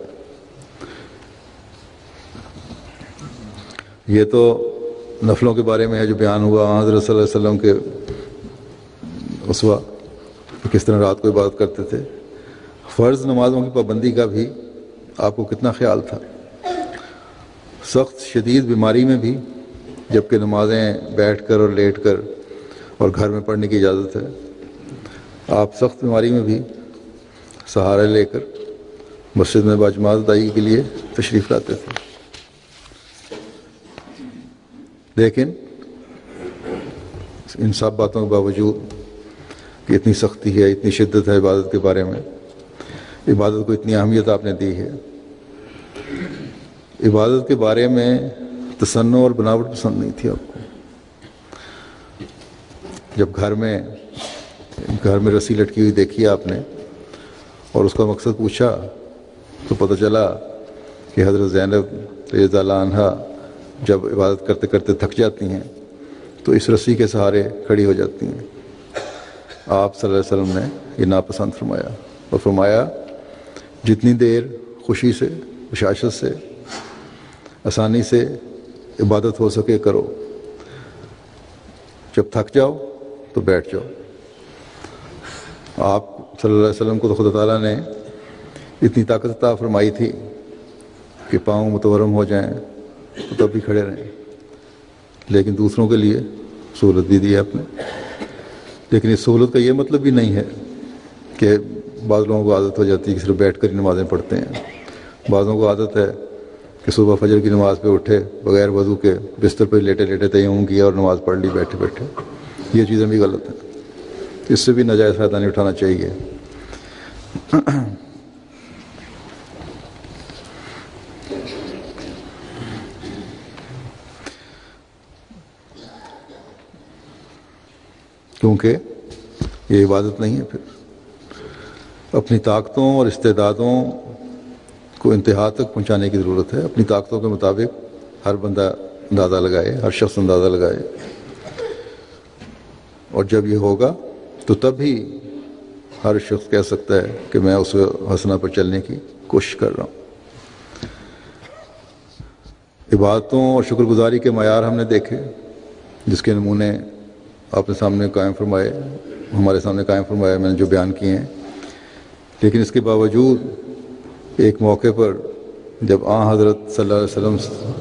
Speaker 1: یہ تو نفلوں کے بارے میں ہے جو بیان ہوا حضرت صلی اللہ علیہ وسلم کے اسوہ کس طرح رات کو عبادت کرتے تھے۔ فرض نمازوں کی پابندی کا بھی آپ کو کتنا خیال تھا؟ سخت شدید بیماری میں بھی جبکہ نمازیں بیٹھ کر اور لیٹ کر اور گھر میں پڑھنے کی اجازت ہے، آپ سخت بیماری میں بھی سہارا لے کر مسجد میں باجماعت ادائیگی کے لیے تشریف لاتے تھے۔ لیکن ان سب باتوں کے باوجود کہ اتنی سختی ہے، اتنی شدت ہے عبادت کے بارے میں، عبادت کو اتنی اہمیت آپ نے دی ہے۔ عبادت کے بارے میں تصنع اور بناوٹ پسند نہیں تھی آپ کو۔ جب گھر میں گھر میں رسی لٹکی ہوئی دیکھی آپ نے اور اس کا مقصد پوچھا تو پتہ چلا کہ حضرت زینب رضی اللہ عنہا جب عبادت کرتے کرتے تھک جاتی ہیں تو اس رسی کے سہارے کھڑی ہو جاتی ہیں۔ آپ صلی اللہ علیہ وسلم نے یہ ناپسند فرمایا اور فرمایا جتنی دیر خوشی سے، بشاشت سے، آسانی سے عبادت ہو سکے کرو، جب تھک جاؤ تو بیٹھ جاؤ۔ آپ صلی اللہ علیہ وسلم کو تو خدا تعالیٰ نے اتنی طاقت عطا فرمائی تھی کہ پاؤں متورم ہو جائیں تو تب بھی کھڑے رہیں، لیکن دوسروں کے لیے سہولت بھی دی ہے آپ نے. لیکن اس سہولت کا یہ مطلب بھی نہیں ہے کہ بعض لوگوں کو عادت ہو جاتی ہے کہ صرف بیٹھ کر ہی نمازیں پڑھتے ہیں. بعضوں کو عادت ہے کہ صبح فجر کی نماز پہ اٹھے بغیر وضو کے بستر پہ لیٹے لیٹے تیمم کیا اور نماز پڑھ لی بیٹھے بیٹھے. یہ چیزیں بھی غلط ہیں، اس سے بھی ناجائز فائدہ نہیں اٹھانا چاہیے. کیونکہ یہ عبادت نہیں ہے. پھر اپنی طاقتوں اور استعدادوں کو انتہا تک پہنچانے کی ضرورت ہے. اپنی طاقتوں کے مطابق ہر بندہ اندازہ لگائے، ہر شخص اندازہ لگائے، اور جب یہ ہوگا تو تب ہی ہر شخص کہہ سکتا ہے کہ میں اس حسنہ پر چلنے کی کوشش کر رہا ہوں. عبادتوں اور شکر گزاری کے معیار ہم نے دیکھے، جس کے نمونے آپ نے سامنے قائم فرمائے، ہمارے سامنے قائم فرمائے، میں نے جو بیان کیے ہیں. لیکن اس کے باوجود ایک موقع پر جب آن حضرت صلی اللہ علیہ وسلم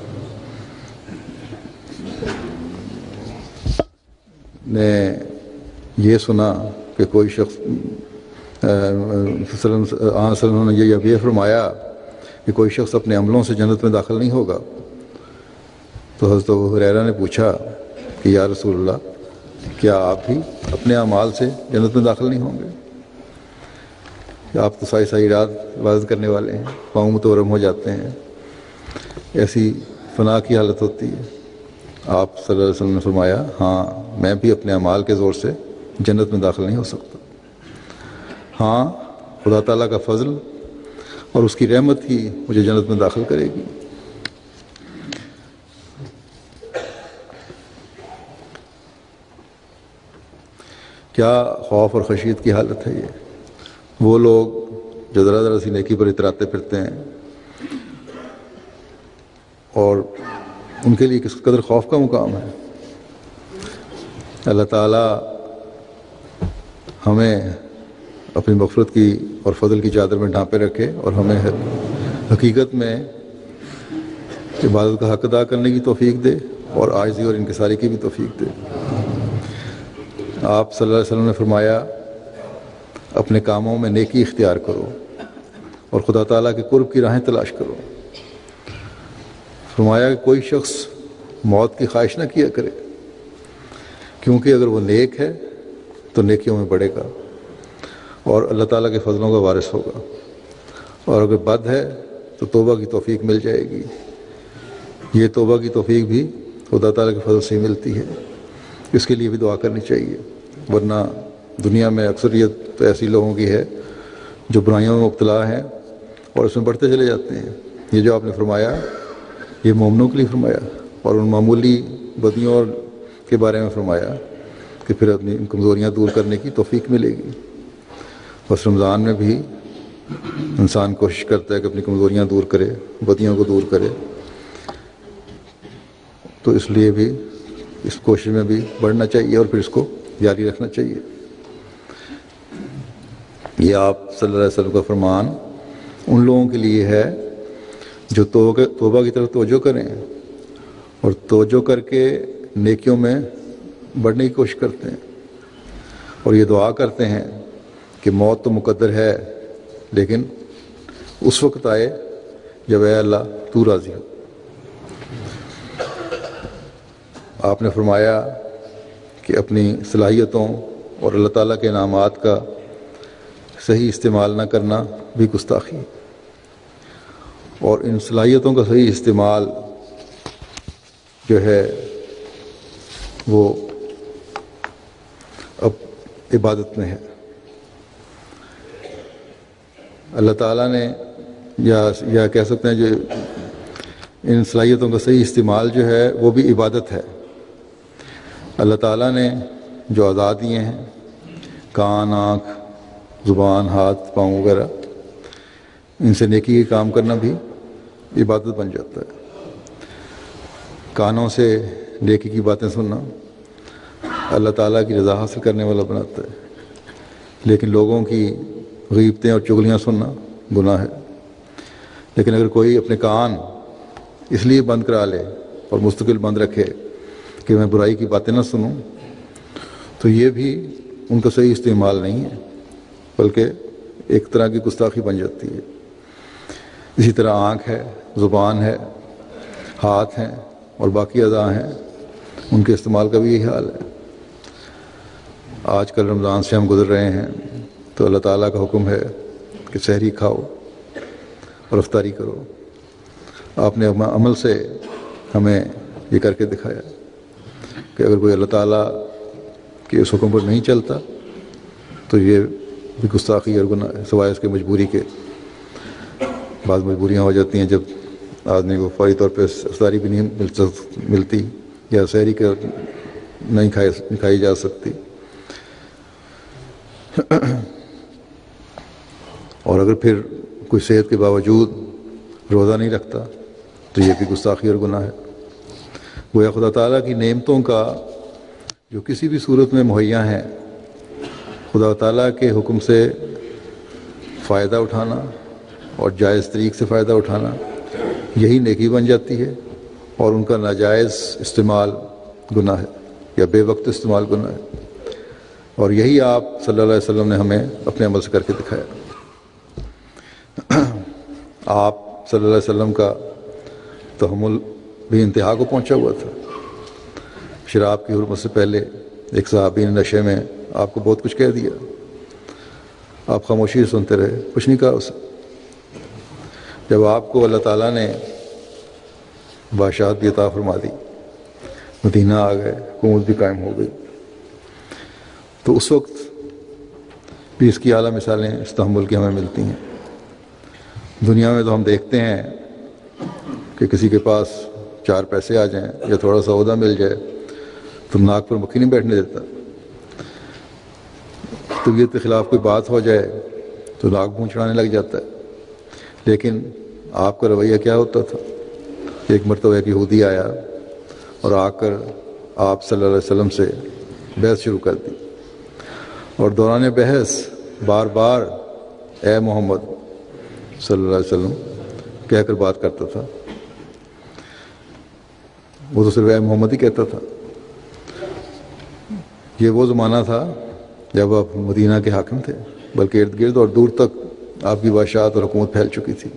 Speaker 1: نے یہ سنا کہ کوئی شخص آن صلی اللہ علیہ وسلم نے یہ فرمایا کہ کوئی شخص اپنے عملوں سے جنت میں داخل نہیں ہوگا، تو حضرت ابو ہریرہ نے پوچھا کہ یا رسول اللہ، کیا آپ بھی اپنے اعمال سے جنت میں داخل نہیں ہوں گے؟ کہ آپ تو ساری ساری رات عبادت کرنے والے ہیں، پاؤں متورم ہو جاتے ہیں، ایسی فنا کی حالت ہوتی ہے. آپ صلی اللہ علیہ وسلم نے فرمایا، ہاں میں بھی اپنے اعمال کے زور سے جنت میں داخل نہیں ہو سکتا. ہاں خدا تعالیٰ کا فضل اور اس کی رحمت ہی مجھے جنت میں داخل کرے گی. کیا خوف اور خشیت کی حالت ہے یہ. وہ لوگ جو ذرا ذرا سی نیکی پر اتراتے پھرتے ہیں، اور ان کے لیے کس قدر خوف کا مقام ہے. اللہ تعالیٰ ہمیں اپنی مغفرت کی اور فضل کی چادر میں ڈھانپے رکھے، اور ہمیں حقیقت میں عبادت کا حق ادا کرنے کی توفیق دے، اور عاجزی اور انکساری کی بھی توفیق دے. آپ صلی اللہ علیہ وسلم نے فرمایا، اپنے کاموں میں نیکی اختیار کرو اور خدا تعالیٰ کے قرب کی راہیں تلاش کرو. فرمایا کہ کوئی شخص موت کی خواہش نہ کیا کرے، کیونکہ اگر وہ نیک ہے تو نیکیوں میں بڑھے گا اور اللہ تعالیٰ کے فضلوں کا وارث ہوگا، اور اگر بد ہے تو توبہ کی توفیق مل جائے گی. یہ توبہ کی توفیق بھی خدا تعالیٰ کے فضل سے ہی ملتی ہے. اس کے لیے بھی دعا کرنی چاہیے، ورنہ دنیا میں اکثریت تو ایسی لوگوں کی ہے جو برائیوں میں مبتلا ہیں اور اس میں بڑھتے چلے جاتے ہیں. یہ جو آپ نے فرمایا یہ مومنوں کے لیے فرمایا، اور ان معمولی بدیوں کے بارے میں فرمایا کہ پھر اپنی کمزوریاں دور کرنے کی توفیق ملے گی. بس رمضان میں بھی انسان کوشش کرتا ہے کہ اپنی کمزوریاں دور کرے، بدیوں کو دور کرے، تو اس لیے بھی اس کوشش میں بھی بڑھنا چاہیے اور پھر اس کو جاری رکھنا چاہیے. یہ آپ صلی اللہ علیہ وسلم کا فرمان ان لوگوں کے لیے ہے جو توبہ کی طرف توجہ کریں اور توجہ کر کے نیکیوں میں بڑھنے کی کوشش کرتے ہیں، اور یہ دعا کرتے ہیں کہ موت تو مقدر ہے، لیکن اس وقت آئے جب اے اللہ تو راضی ہو. آپ نے فرمایا کہ اپنی صلاحیتوں اور اللہ تعالیٰ کے انعامات کا صحیح استعمال نہ کرنا بھی گستاخی ہے، اور ان صلاحیتوں کا صحیح استعمال جو ہے وہ اب عبادت میں ہے. اللہ تعالیٰ نے یا یا کہہ سکتے ہیں جو ان صلاحیتوں کا صحیح استعمال جو ہے وہ بھی عبادت ہے. اللہ تعالیٰ نے جو اعضاء دیے ہیں، کان، آنکھ، زبان، ہاتھ، پاؤں وغیرہ، ان سے نیکی کے کام کرنا بھی عبادت بن جاتا ہے. کانوں سے نیکی کی باتیں سننا اللہ تعالیٰ کی رضا حاصل کرنے والا بناتا ہے، لیکن لوگوں کی غیبتیں اور چغلیاں سننا گناہ ہے۔ لیکن اگر کوئی اپنے کان اس لیے بند کرا لے اور مستقل بند رکھے کہ میں برائی کی باتیں نہ سنوں، تو یہ بھی ان کا صحیح استعمال نہیں ہے، بلکہ ایک طرح کی گستاخی بن جاتی ہے۔ اسی طرح آنکھ ہے، زبان ہے، ہاتھ ہیں اور باقی اعضاء ہیں، ان کے استعمال کا بھی یہی حال ہے۔ آج کل رمضان سے ہم گزر رہے ہیں تو اللہ تعالیٰ کا حکم ہے کہ سحری کھاؤ اور افطاری کرو۔ آپ نے عمل سے ہمیں یہ کر کے دکھایا کہ اگر کوئی اللہ تعالیٰ کے اس حکم پر نہیں چلتا تو یہ بھی گستاخی اور گناہ ہے، سوائے اس کے مجبوری کے۔ بعض مجبوریاں ہو جاتی ہیں جب آدمی کو فوری طور پہ افطاری بھی نہیں ملتی یا سحری کا نہیں کھائی کھائی جا سکتی، اور اگر پھر کوئی صحت کے باوجود روزہ نہیں رکھتا تو یہ بھی گستاخی اور گناہ ہے۔ گویا خدا تعالیٰ کی نعمتوں کا جو کسی بھی صورت میں مہیا ہیں، خدا تعالیٰ کے حکم سے فائدہ اٹھانا اور جائز طریق سے فائدہ اٹھانا، یہی نیکی بن جاتی ہے، اور ان کا ناجائز استعمال گناہ ہے یا بے وقت استعمال گناہ ہے۔ اور یہی آپ صلی اللہ علیہ وسلم نے ہمیں اپنے عمل سے کر کے دکھایا۔ آپ صلی اللہ علیہ وسلم کا تحمل بھی انتہا کو پہنچا ہوا تھا۔ شراب کی حرمت سے پہلے ایک صحابی نے نشے میں آپ کو بہت کچھ کہہ دیا، آپ خاموشی سے سنتے رہے، کچھ نہیں کہا اسے۔ جب آپ کو اللہ تعالیٰ نے بادشاہت بھی عطا فرما دی، مدینہ آ گئے، حکومت بھی قائم ہو گئی، تو اس وقت بھی اس کی اعلیٰ مثالیں اس تحمل کی ہمیں ملتی ہیں۔ دنیا میں تو ہم دیکھتے ہیں کہ کسی کے پاس چار پیسے آ جائیں یا تھوڑا سا عہدہ مل جائے تو ناک پر مکھی نہیں بیٹھنے دیتا، طبیعت کے خلاف کوئی بات ہو جائے تو ناک منہ چڑھانے لگ جاتا ہے۔ لیکن آپ کا رویہ کیا ہوتا تھا؟ ایک مرتبہ ایک یہودی آیا اور آ کر آپ صلی اللہ علیہ وسلم سے بحث شروع کر دی، اور دوران بحث بار بار اے محمد صلی اللہ علیہ وسلم کہہ کر بات کرتا تھا۔ وہ تو صرف اے محمد ہی کہتا تھا۔ یہ وہ زمانہ تھا جب آپ مدینہ کے حاکم تھے، بلکہ ارد گرد اور دور تک آپ کی بادشاہت اور حکومت پھیل چکی تھی۔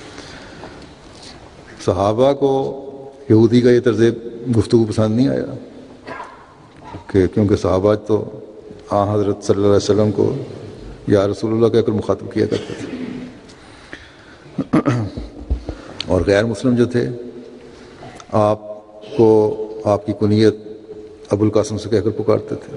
Speaker 1: صحابہ کو یہودی کا یہ طرز گفتگو پسند نہیں آیا، کہ کیونکہ صحابہ تو آن حضرت صلی اللہ علیہ وسلم کو یا رسول اللہ کہہ کر مخاطب کیا کرتے تھے، اور غیر مسلم جو تھے آپ کو آپ کی کنیت ابو القاسم سے کہہ کر پکارتے تھے۔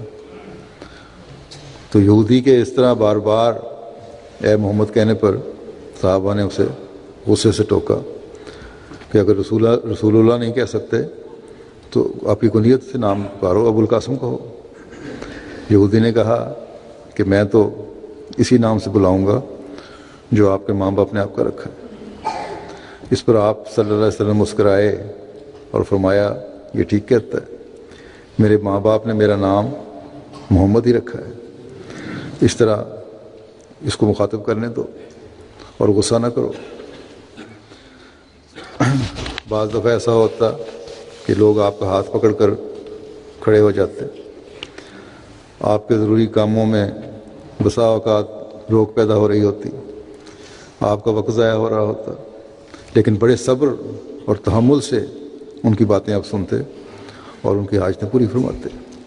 Speaker 1: تو یہودی کے اس طرح بار بار اے محمد کہنے پر صحابہ نے اسے غصے سے ٹوکا کہ اگر رسول رسول اللہ نہیں کہہ سکتے تو آپ کی کنیت سے نام پکارو، ابو القاسم کہو۔ یہودی نے کہا کہ میں تو اسی نام سے بلاؤں گا جو آپ کے ماں باپ نے آپ کا رکھا ہے۔ اس پر آپ صلی اللہ علیہ وسلم مسکرائے اور فرمایا یہ ٹھیک کہتا ہے، میرے ماں باپ نے میرا نام محمد ہی رکھا ہے، اس طرح اس کو مخاطب کرنے دو اور غصہ نہ کرو۔ بعض دفعہ ایسا ہوتا کہ لوگ آپ کا ہاتھ پکڑ کر کھڑے ہو جاتے، آپ کے ضروری کاموں میں بسا اوقات روک پیدا ہو رہی ہوتی، آپ کا وقت ضائع ہو رہا ہوتا، لیکن بڑے صبر اور تحمل سے ان کی باتیں آپ سنتے اور ان کی حاجتیں پوری فرماتے۔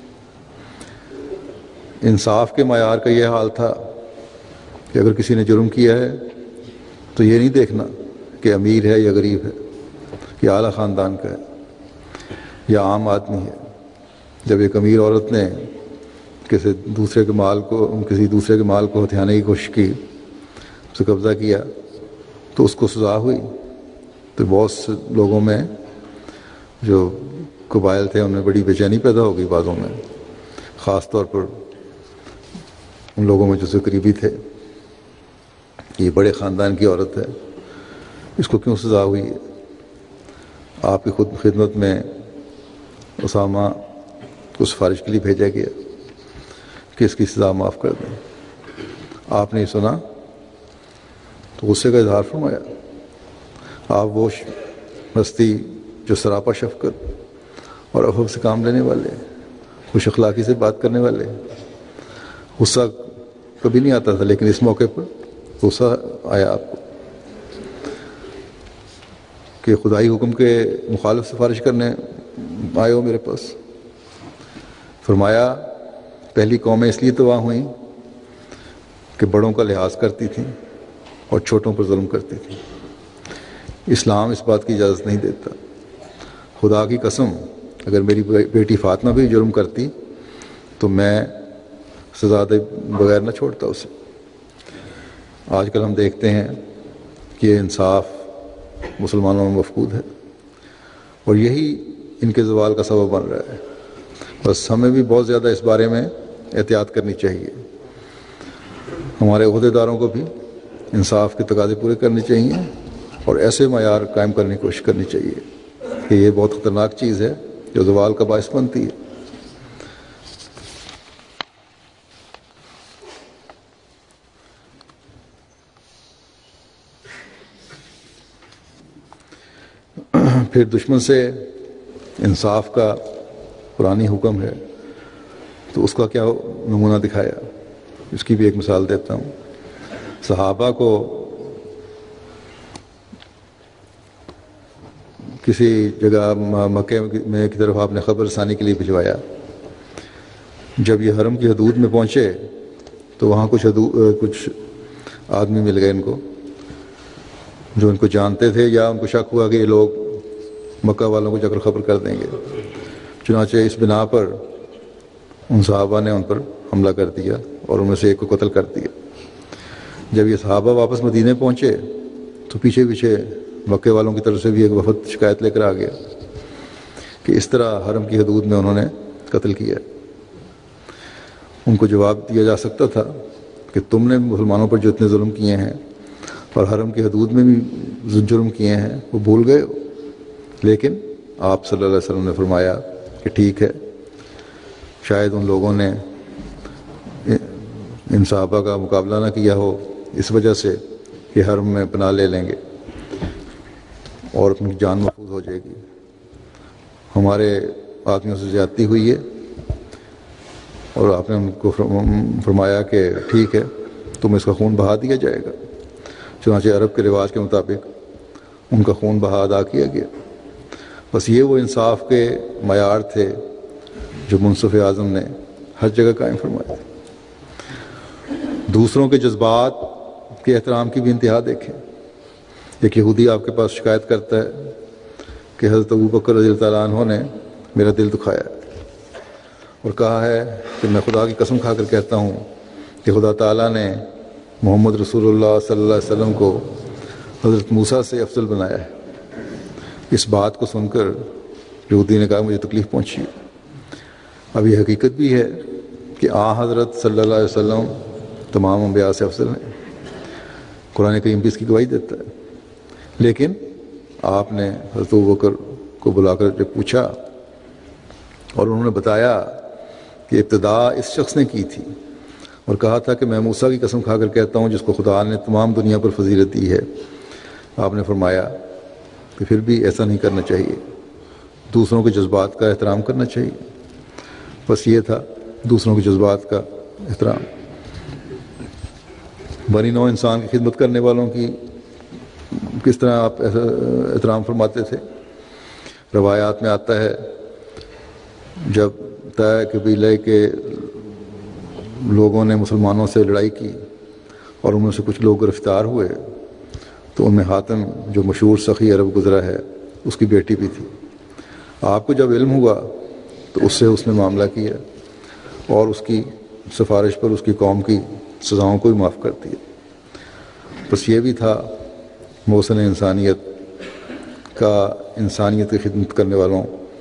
Speaker 1: انصاف کے معیار کا یہ حال تھا کہ اگر کسی نے جرم کیا ہے تو یہ نہیں دیکھنا کہ امیر ہے یا غریب ہے، کہ اعلیٰ خاندان کا ہے یا عام آدمی ہے۔ جب ایک امیر عورت نے کسی دوسرے کے مال کو کسی دوسرے کے مال کو ہتھیانے کی کوشش کی، اس سے قبضہ کیا، تو اس کو سزا ہوئی۔ تو بہت سے لوگوں میں جو قبائل تھے ان میں بڑی بے چینی پیدا ہو گئی، بعضوں میں، خاص طور پر ان لوگوں میں جو سے قریبی تھے، یہ بڑے خاندان کی عورت ہے، اس کو کیوں سزا ہوئی ہے؟ آپ کی خود خدمت میں اسامہ کو سفارش کے لیے بھیجا گیا کہ اس کی سزا معاف کر دیں۔ آپ نے سنا تو غصے کا اظہار فرمایا. آپ وہ ہستی جو سراپا شفقت اور عفو سے کام لینے والے، خوش اخلاقی سے بات کرنے والے، غصہ کبھی نہیں آتا تھا، لیکن اس موقع پر غصہ آیا آپ کو کہ خدائی حکم کے مخالف سفارش کرنے آئے ہو میرے پاس. فرمایا پہلی قومیں اس لیے تباہ ہوئیں کہ بڑوں کا لحاظ کرتی تھیں اور چھوٹوں پر ظلم کرتی تھیں. اسلام اس بات کی اجازت نہیں دیتا. خدا کی قسم اگر میری بیٹی فاطمہ بھی جرم کرتی تو میں سزا دے بغیر نہ چھوڑتا اسے. آج کل ہم دیکھتے ہیں کہ یہ انصاف مسلمانوں میں مفقود ہے اور یہی ان کے زوال کا سبب بن رہا ہے. بس ہمیں بھی بہت زیادہ اس بارے میں احتیاط کرنی چاہیے. ہمارے عہدے داروں کو بھی انصاف کے تقاضے پورے کرنے چاہیے اور ایسے معیار قائم کرنے کی کوشش کرنی چاہیے کہ یہ بہت خطرناک چیز ہے جو زوال کا باعث بنتی ہے. پھر دشمن سے انصاف کا قرآنی حکم ہے تو اس کا کیا نمونہ دکھایا، اس کی بھی ایک مثال دیتا ہوں. صحابہ کو کسی جگہ مکہ میں کی طرف آپ نے خبر رسانی کے لیے بھجوایا. جب یہ حرم کی حدود میں پہنچے تو وہاں کچھ حدود کچھ آدمی مل گئے ان کو جو ان کو جانتے تھے یا ان کو شک ہوا کہ یہ لوگ مکہ والوں کو جا کر خبر کر دیں گے. چنانچہ اس بنا پر ان صحابہ نے ان پر حملہ کر دیا اور ان میں سے ایک کو قتل کر دیا. جب یہ صحابہ واپس مدینے پہنچے تو پیچھے پیچھے مکے والوں کی طرف سے بھی ایک وفد شکایت لے کر آ گیا کہ اس طرح حرم کی حدود میں انہوں نے قتل کیا. ان کو جواب دیا جا سکتا تھا کہ تم نے مسلمانوں پر جو اتنے ظلم کیے ہیں اور حرم کی حدود میں بھی جرم کیے ہیں وہ بھول گئے ہو. لیکن آپ صلی اللہ علیہ وسلم نے فرمایا کہ ٹھیک ہے، شاید ان لوگوں نے ان صحابہ کا مقابلہ نہ کیا ہو اس وجہ سے کہ حرم میں پناہ لے لیں گے اور اپنی جان محفوظ ہو جائے گی. ہمارے آدمیوں سے زیادتی ہوئی ہے اور آپ نے ان کو فرمایا کہ ٹھیک ہے تم اس کا خون بہا دیا جائے گا. چنانچہ عرب کے رواج کے مطابق ان کا خون بہا ادا کیا گیا. بس یہ وہ انصاف کے معیار تھے جو منصف اعظم نے ہر جگہ قائم فرمائے. دوسروں کے جذبات کے احترام کی بھی انتہا دیکھیں. ایک یہودی آپ کے پاس شکایت کرتا ہے کہ حضرت ابو بکر رضی اللہ تعالیٰ عنہ نے میرا دل دکھایا اور کہا ہے کہ میں خدا کی قسم کھا کر کہتا ہوں کہ خدا تعالیٰ نے محمد رسول اللہ صلی اللہ علیہ وسلم کو حضرت موسیٰ سے افضل بنایا ہے. اس بات کو سن کر یہودی نے کہا مجھے تکلیف پہنچی. اب یہ حقیقت بھی ہے کہ آ حضرت صلی اللہ علیہ وسلم تمام انبیاء سے افضل ہیں. قرآن کریم بھی اس کی گواہی دیتا ہے. لیکن آپ نے حضرت ابوبکر کو بلا کر جب پوچھا اور انہوں نے بتایا کہ ابتدا اس شخص نے کی تھی اور کہا تھا کہ میں موسیٰ کی قسم کھا کر کہتا ہوں جس کو خدا نے تمام دنیا پر فضیلت دی ہے، آپ نے فرمایا کہ پھر بھی ایسا نہیں کرنا چاہیے، دوسروں کے جذبات کا احترام کرنا چاہیے. بس یہ تھا دوسروں کے جذبات کا احترام. بنی نوع انسان کی خدمت کرنے والوں کی کس طرح آپ احترام فرماتے تھے. روایات میں آتا ہے جب طے قبیلے کے لوگوں نے مسلمانوں سے لڑائی کی اور ان میں سے کچھ لوگ گرفتار ہوئے تو ان میں حاتم جو مشہور سخی عرب گزرا ہے اس کی بیٹی بھی تھی. آپ کو جب علم ہوا تو اس سے اس نے معاملہ کیا اور اس کی سفارش پر اس کی قوم کی سزاؤں کو بھی معاف کر دیا. بس یہ بھی تھا محسن انسانیت کا انسانیت کی خدمت کرنے والوں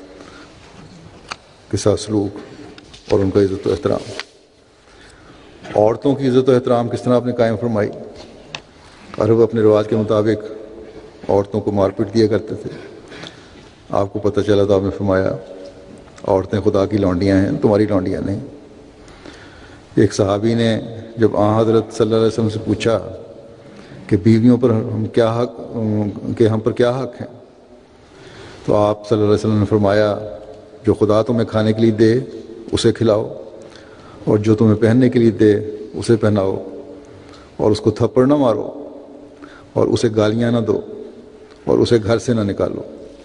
Speaker 1: کے ساتھ سلوک اور ان کا عزت و احترام. عورتوں کی عزت و احترام کس طرح آپ نے قائم فرمائی. عرب اپنے رواج کے مطابق عورتوں کو مار پیٹ دیا کرتے تھے. آپ کو پتہ چلا تو آپ نے فرمایا عورتیں خدا کی لونڈیاں ہیں، تمہاری لونڈیاں نہیں. ایک صحابی نے جب آن حضرت صلی اللہ علیہ وسلم سے پوچھا کہ بیویوں پر ہم کیا حق کہ ہم پر کیا حق ہیں، تو آپ صلی اللہ علیہ وسلم نے فرمایا جو خدا تمہیں کھانے کے لیے دے اسے کھلاؤ، اور جو تمہیں پہننے کے لیے دے اسے پہناؤ، اور اس کو تھپڑ نہ مارو، اور اسے گالیاں نہ دو، اور اسے گھر سے نہ نکالو۔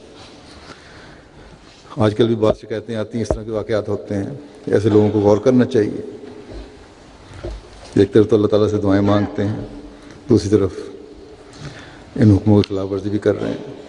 Speaker 1: آج کل بھی بات شکایتیں آتی ہیں، اس طرح کے واقعات ہوتے ہیں، ایسے لوگوں کو غور کرنا چاہیے۔ ایک طرف تو اللہ تعالیٰ سے دعائیں مانگتے ہیں، دوسری طرف ان حکموں کی خلاف ورزی بھی کر رہے ہیں۔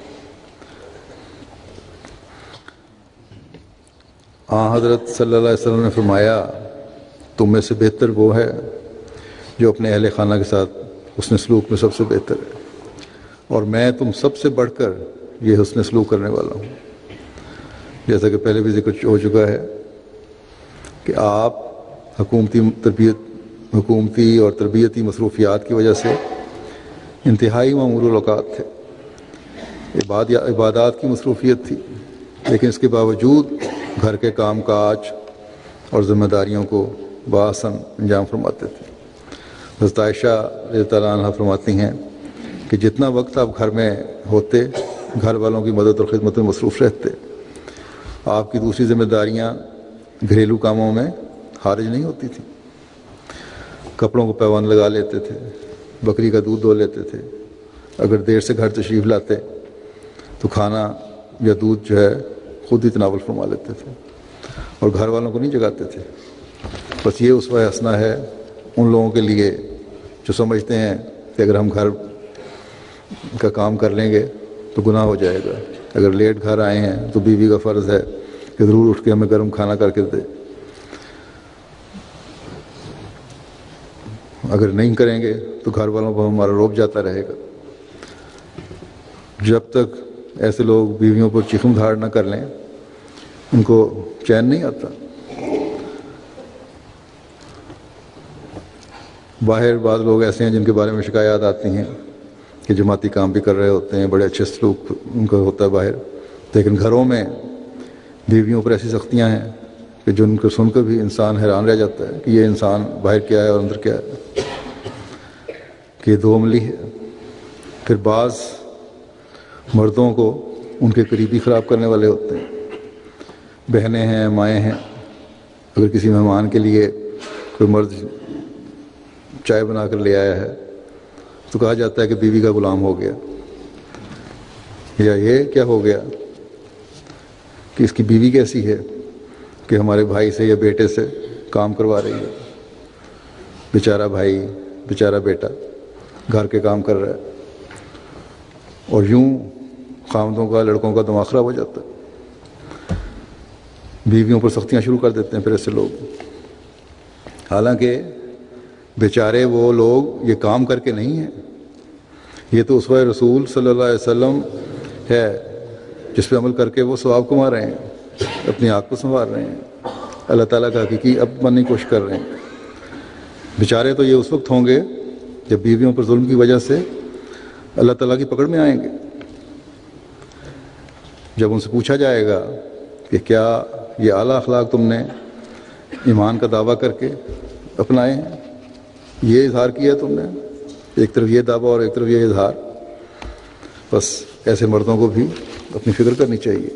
Speaker 1: آن حضرت صلی اللہ علیہ وسلم نے فرمایا تم میں سے بہتر وہ ہے جو اپنے اہل خانہ کے ساتھ حسن سلوک میں سب سے بہتر ہے، اور میں تم سب سے بڑھ کر یہ حسن سلوک کرنے والا ہوں۔ جیسا کہ پہلے بھی ذکر ہو چکا ہے کہ آپ حکومتی تربیت حکومتی اور تربیتی مصروفیات کی وجہ سے انتہائی معمول الاوقات تھے، عبادات کی مصروفیت تھی، لیکن اس کے باوجود گھر کے کام کاج اور ذمہ داریوں کو بآسن انجام فرماتے تھے۔ حضرت عائشہ رضی اللہ عنہا فرماتی ہیں کہ جتنا وقت آپ گھر میں ہوتے گھر والوں کی مدد اور خدمت میں مصروف رہتے، آپ کی دوسری ذمہ داریاں گھریلو کاموں میں حارج نہیں ہوتی تھیں۔ کپڑوں کو پیوند لگا لیتے تھے، بکری کا دودھ دھو لیتے تھے، اگر دیر سے گھر تشریف لاتے تو کھانا یا دودھ جو ہے خود ہی تناول فرما لیتے تھے، اور گھر والوں کو نہیں جگاتے تھے۔ بس یہ اسوہ حسنہ ہے ان لوگوں کے لیے جو سمجھتے ہیں کہ اگر ہم گھر کا کام کر لیں گے تو گناہ ہو جائے گا، اگر لیٹ گھر آئے ہیں تو بیوی کا فرض ہے کہ ضرور اٹھ کے ہمیں گرم کھانا کر کے دے، اگر نہیں کریں گے تو گھر والوں کو ہمارا روب جاتا رہے گا۔ جب تک ایسے لوگ بیویوں پر چیخم دھاڑ نہ کر لیں ان کو چین نہیں آتا۔ باہر بعض لوگ ایسے ہیں جن کے بارے میں شکایات آتی ہیں کہ جماعتی کام بھی کر رہے ہوتے ہیں، بڑے اچھے سلوک ان کا ہوتا ہے باہر، لیکن گھروں میں بیویوں پر ایسی سختیاں ہیں کہ جن کو سن کر بھی انسان حیران رہ جاتا ہے کہ یہ انسان باہر کیا ہے اور اندر کیا ہے، کہ یہ دو عملی ہے۔ پھر بعض مردوں کو ان کے قریبی خراب کرنے والے ہوتے ہیں، بہنیں ہیں، مائیں ہیں، اگر کسی مہمان کے لیے کوئی مرد چائے بنا کر لے آیا ہے تو کہا جاتا ہے کہ بیوی کا غلام ہو گیا، یا یہ کیا ہو گیا کہ اس کی بیوی کیسی ہے کہ ہمارے بھائی سے یا بیٹے سے کام کروا رہی ہے، بیچارہ بھائی بیچارہ بیٹا گھر کے کام کر رہا ہے، اور یوں خامدوں کا لڑکوں کا دماغ خراب ہو جاتا ہے، بیویوں پر سختیاں شروع کر دیتے ہیں پھر ایسے لوگ۔ حالانکہ بیچارے وہ لوگ یہ کام کر کے نہیں ہیں، یہ تو اسوہ رسول صلی اللہ علیہ وسلم ہے جس پہ عمل کر کے وہ ثواب کما رہے ہیں، اپنی آنکھ کو سنوار رہے ہیں، اللہ تعالیٰ کا حقیقی اب بننے کی کوشش کر رہے ہیں۔ بیچارے تو یہ اس وقت ہوں گے جب بیویوں پر ظلم کی وجہ سے اللہ تعالیٰ کی پکڑ میں آئیں گے، جب ان سے پوچھا جائے گا کہ کیا یہ اعلیٰ اخلاق تم نے ایمان کا دعویٰ کر کے اپنائے ہیں، یہ اظہار کیا تم نے، ایک طرف یہ دعویٰ اور ایک طرف یہ اظہار۔ بس ایسے مردوں کو بھی اپنی فکر کرنی چاہیے۔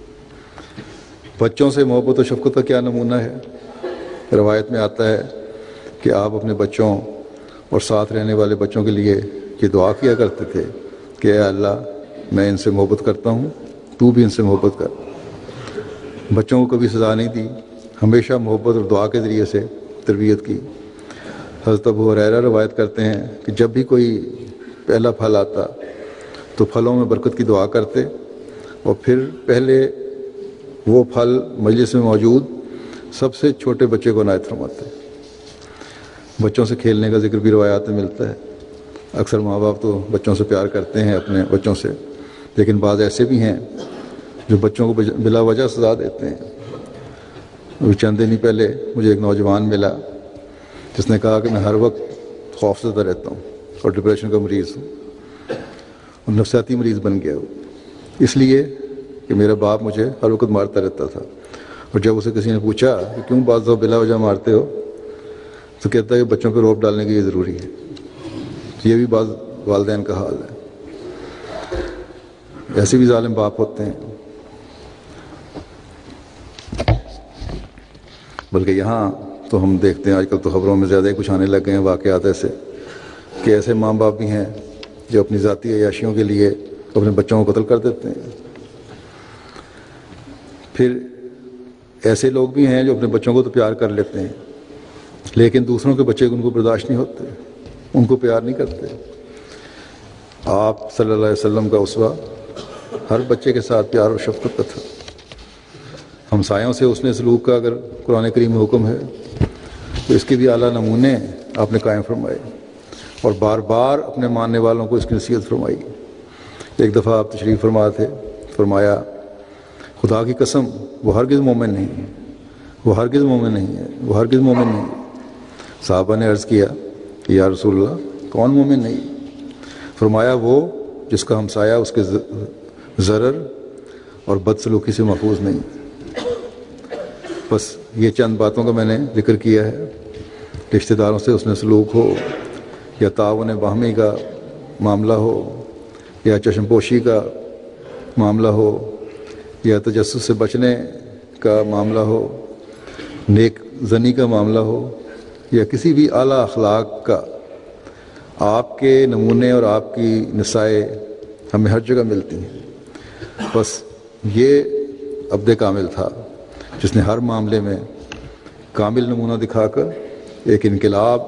Speaker 1: بچوں سے محبت و شفقت کا کیا نمونہ ہے؟ روایت میں آتا ہے کہ آپ اپنے بچوں اور ساتھ رہنے والے بچوں کے لیے یہ دعا کیا کرتے تھے کہ اے اللہ میں ان سے محبت کرتا ہوں، تو بھی ان سے محبت کر۔ بچوں کو کبھی سزا نہیں دی، ہمیشہ محبت اور دعا کے ذریعے سے تربیت کی۔ حضرت ابو ہریرہ روایت کرتے ہیں کہ جب بھی کوئی پہلا پھل آتا تو پھلوں میں برکت کی دعا کرتے، اور پھر پہلے وہ پھل مجلس میں موجود سب سے چھوٹے بچے کو عنایت فرماتے۔ بچوں سے کھیلنے کا ذکر بھی روایات میں ملتا ہے۔ اکثر ماں باپ تو بچوں سے پیار کرتے ہیں اپنے بچوں سے، لیکن بعض ایسے بھی ہیں جو بچوں کو بلا وجہ سزا دیتے ہیں۔ ابھی چند دن ہی پہلے مجھے ایک نوجوان ملا جس نے کہا کہ میں ہر وقت خوف زدہ رہتا ہوں اور ڈپریشن کا مریض ہوں، اور نفسیاتی مریض بن گیا ہوں، اس لیے کہ میرا باپ مجھے ہر وقت مارتا رہتا تھا۔ اور جب اسے کسی نے پوچھا کہ کیوں بعض دفعہ بلا وجہ مارتے ہو، تو کہتا ہے کہ بچوں پہ روب ڈالنے کی یہ ضروری ہے. یہ بھی بعض والدین کا حال ہے. ایسے بھی ظالم باپ ہوتے ہیں. بلکہ یہاں تو ہم دیکھتے ہیں آج کل تو خبروں میں زیادہ ہی کچھ آنے لگ گئے ہیں واقعات ایسے کہ ایسے ماں باپ بھی ہیں جو اپنی ذاتی عیاشیوں کے لیے اپنے بچوں کو قتل کر دیتے ہیں. پھر ایسے لوگ بھی ہیں جو اپنے بچوں کو تو پیار کر لیتے ہیں لیکن دوسروں کے بچے ان کو برداشت نہیں ہوتے, ان کو پیار نہیں کرتے. آپ صلی اللہ علیہ وسلم کا اسوہ ہر بچے کے ساتھ پیار اور شفقت کا تھا. ہمسایوں سے اس نے سلوک کا اگر قرآن کریم میں حکم ہے تو اس کے بھی اعلیٰ نمونے آپ نے قائم فرمائے اور بار بار اپنے ماننے والوں کو اس کی نصیحت فرمائی. ایک دفعہ آپ تشریف فرما تھے, فرمایا خدا کی قسم وہ ہرگز مومن نہیں ہے, وہ ہرگز مومن نہیں ہے, وہ ہرگز مومن نہیں ہے. صحابہ نے عرض کیا کہ یا رسول اللہ کون مومن نہیں؟ فرمایا وہ جس کا ہمسایہ اس کے ضرر اور بدسلوکی سے محفوظ نہیں. بس یہ چند باتوں کا میں نے ذکر کیا ہے. رشتہ داروں سے اس نے سلوک ہو یا تعاون باہمی کا معاملہ ہو یا چشم پوشی کا معاملہ ہو یا تجسس سے بچنے کا معاملہ ہو, نیک زنی کا معاملہ ہو یا کسی بھی اعلیٰ اخلاق کا, آپ کے نمونے اور آپ کی نسائیں ہمیں ہر جگہ ملتی ہیں. بس یہ عبد کامل تھا جس نے ہر معاملے میں کامل نمونہ دکھا کر ایک انقلاب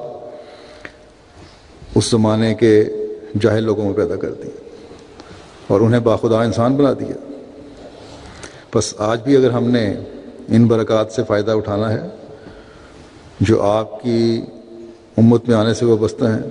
Speaker 1: اس زمانے کے جاہل لوگوں میں پیدا کر دی اور انہیں باخدا انسان بنا دیا. بس آج بھی اگر ہم نے ان برکات سے فائدہ اٹھانا ہے جو آپ کی امت میں آنے سے وابستہ ہیں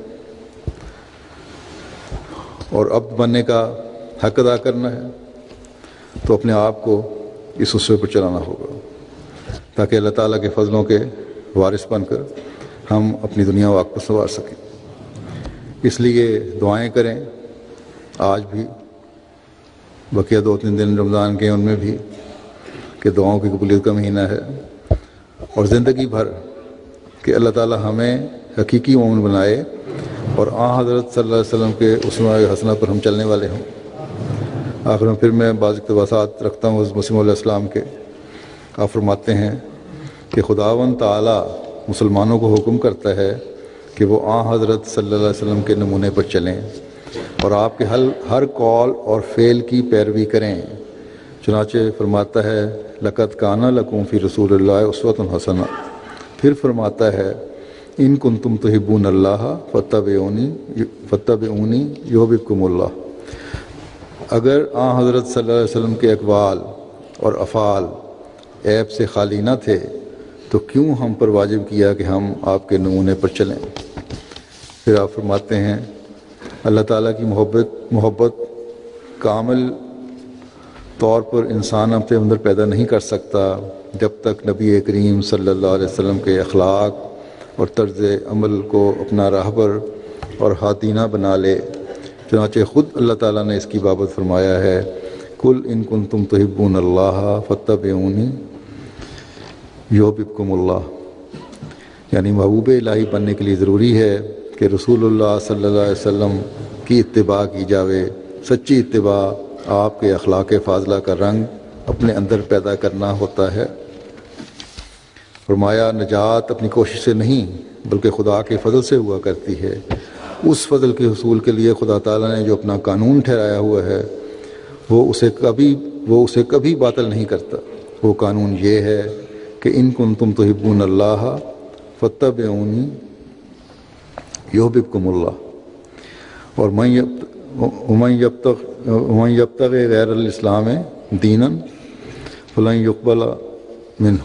Speaker 1: اور عبد بننے کا حق ادا کرنا ہے تو اپنے آپ کو اس اسوے پر چلانا ہوگا تاکہ اللہ تعالیٰ کے فضلوں کے وارث بن کر ہم اپنی دنیا و آخرت سنوار سکیں. اس لیے دعائیں کریں آج بھی, بقیہ دو تین دن رمضان کے ان میں بھی کہ دعاؤں کی قبولیت کا مہینہ ہے, اور زندگی بھر کہ اللہ تعالیٰ ہمیں حقیقی مومن بنائے اور آن حضرت صلی اللہ علیہ وسلم کے اسوہ حسنہ پر ہم چلنے والے ہوں. آخر میں پھر میں بعض اقتباسات رکھتا ہوں حضرت مسیح علیہ السلام کے. آپ فرماتے ہیں کہ خداوند تعالیٰ مسلمانوں کو حکم کرتا ہے کہ وہ آن حضرت صلی اللہ علیہ وسلم کے نمونے پر چلیں اور آپ کے ہر ہر قول اور فعل کی پیروی کریں. چنانچہ فرماتا ہے لقد کان لکم فی رسول اللہ اسوۃ حسنہ. پھر فرماتا ہے ان کنتم تحبون اللہ فاتبعونی فاتبعونی یحببکم اللہ. اگر آن حضرت صلی اللہ علیہ وسلم کے اقوال اور افعال عیب سے خالی نہ تھے تو کیوں ہم پر واجب کیا کہ ہم آپ کے نمونے پر چلیں. پھر آپ فرماتے ہیں اللہ تعالیٰ کی محبت محبت کامل طور پر انسان اپنے اندر پیدا نہیں کر سکتا جب تک نبی کریم صلی اللہ علیہ وسلم کے اخلاق اور طرز عمل کو اپنا راہبر اور ہادینہ بنا لے. چنانچہ خود اللہ تعالیٰ نے اس کی بابت فرمایا ہے کل ان کنتم تحبون اللہ فاتبعونی یحببکم اللہ. یعنی محبوب الہی بننے کے لیے ضروری ہے کہ رسول اللہ صلی اللہ علیہ وسلم کی اتباع کی جاوے. سچی اتباع آپ کے اخلاق فاضلہ کا رنگ اپنے اندر پیدا کرنا ہوتا ہے. فرمایا نجات اپنی کوشش سے نہیں بلکہ خدا کے فضل سے ہوا کرتی ہے. اس فضل کے حصول کے لیے خدا تعالیٰ نے جو اپنا قانون ٹھہرایا ہوا ہے وہ اسے کبھی وہ اسے کبھی باطل نہیں کرتا. وہ قانون یہ ہے کہ ان کنتم تحبون اللہ فاتبعونی یحببکم اللہ. اور من یبتغی غیر الاسلام دینا فلن یقبل منہ.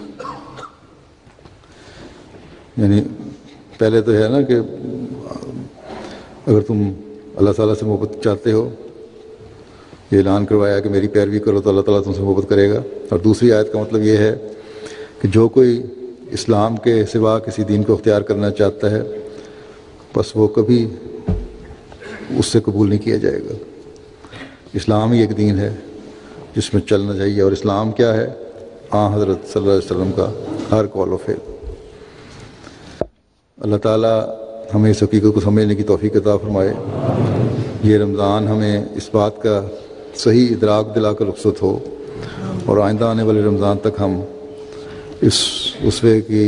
Speaker 1: یعنی پہلے تو ہے نا کہ اگر تم اللہ تعالیٰ سے محبت چاہتے ہو یہ اعلان کروایا کہ میری پیروی کرو تو اللہ تعالیٰ تم سے محبت کرے گا. اور دوسری آیت کا مطلب یہ ہے کہ جو کوئی اسلام کے سوا کسی دین کو اختیار کرنا چاہتا ہے بس وہ کبھی اس سے قبول نہیں کیا جائے گا. اسلام ہی ایک دین ہے جس میں چلنا چاہیے. اور اسلام کیا ہے؟ آن حضرت صلی اللہ علیہ وسلم کا ہر قول و فعل. اللہ تعالیٰ ہمیں اس حقیقت کو سمجھنے کی توفیق عطا فرمائے. یہ رمضان ہمیں اس بات کا صحیح ادراک دلا کر رخصت ہو اور آئندہ آنے والے رمضان تک ہم اس اسوے کی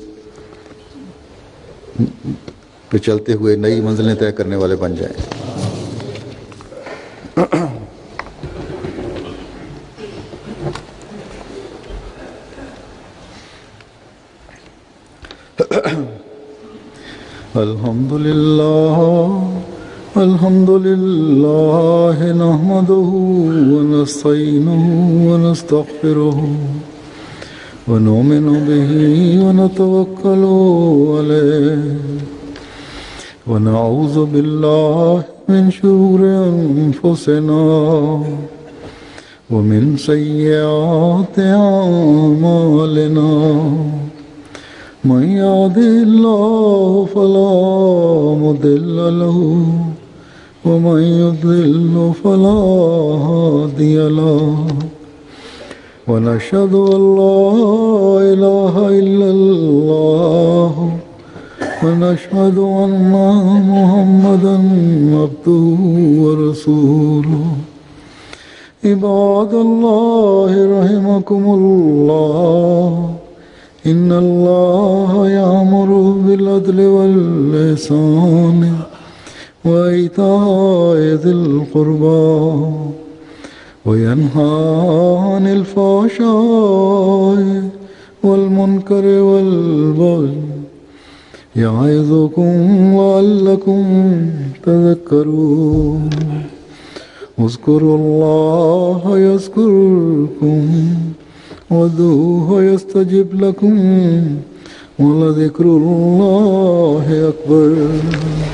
Speaker 1: پہ چلتے ہوئے نئی منزلیں طے کرنے والے بن جائیں. الحمد للہ الحمد للہ نحمدہ ونستعینہ ونستغفرہ ونؤمن بہ ونتوکل علیہ ونعوذ باللہ من شرور انفسنا ومن سیئات اعمالنا من يهده الله فلا مضل له ومن يضلل فلا هادي له ونشهد أن لا إله إلا الله ونشهد أن محمدا عبده ورسوله. عباد الله رحمكم الله إن الله يأمر بالعدل والإحسان وإيتاء ذي القربى وينهى عن الفحشاء والمنكر والبغي يعظكم لعلكم تذكرون. اذكروا الله يذكركم وادعوه يستجب لكم ولذكر الله أكبر.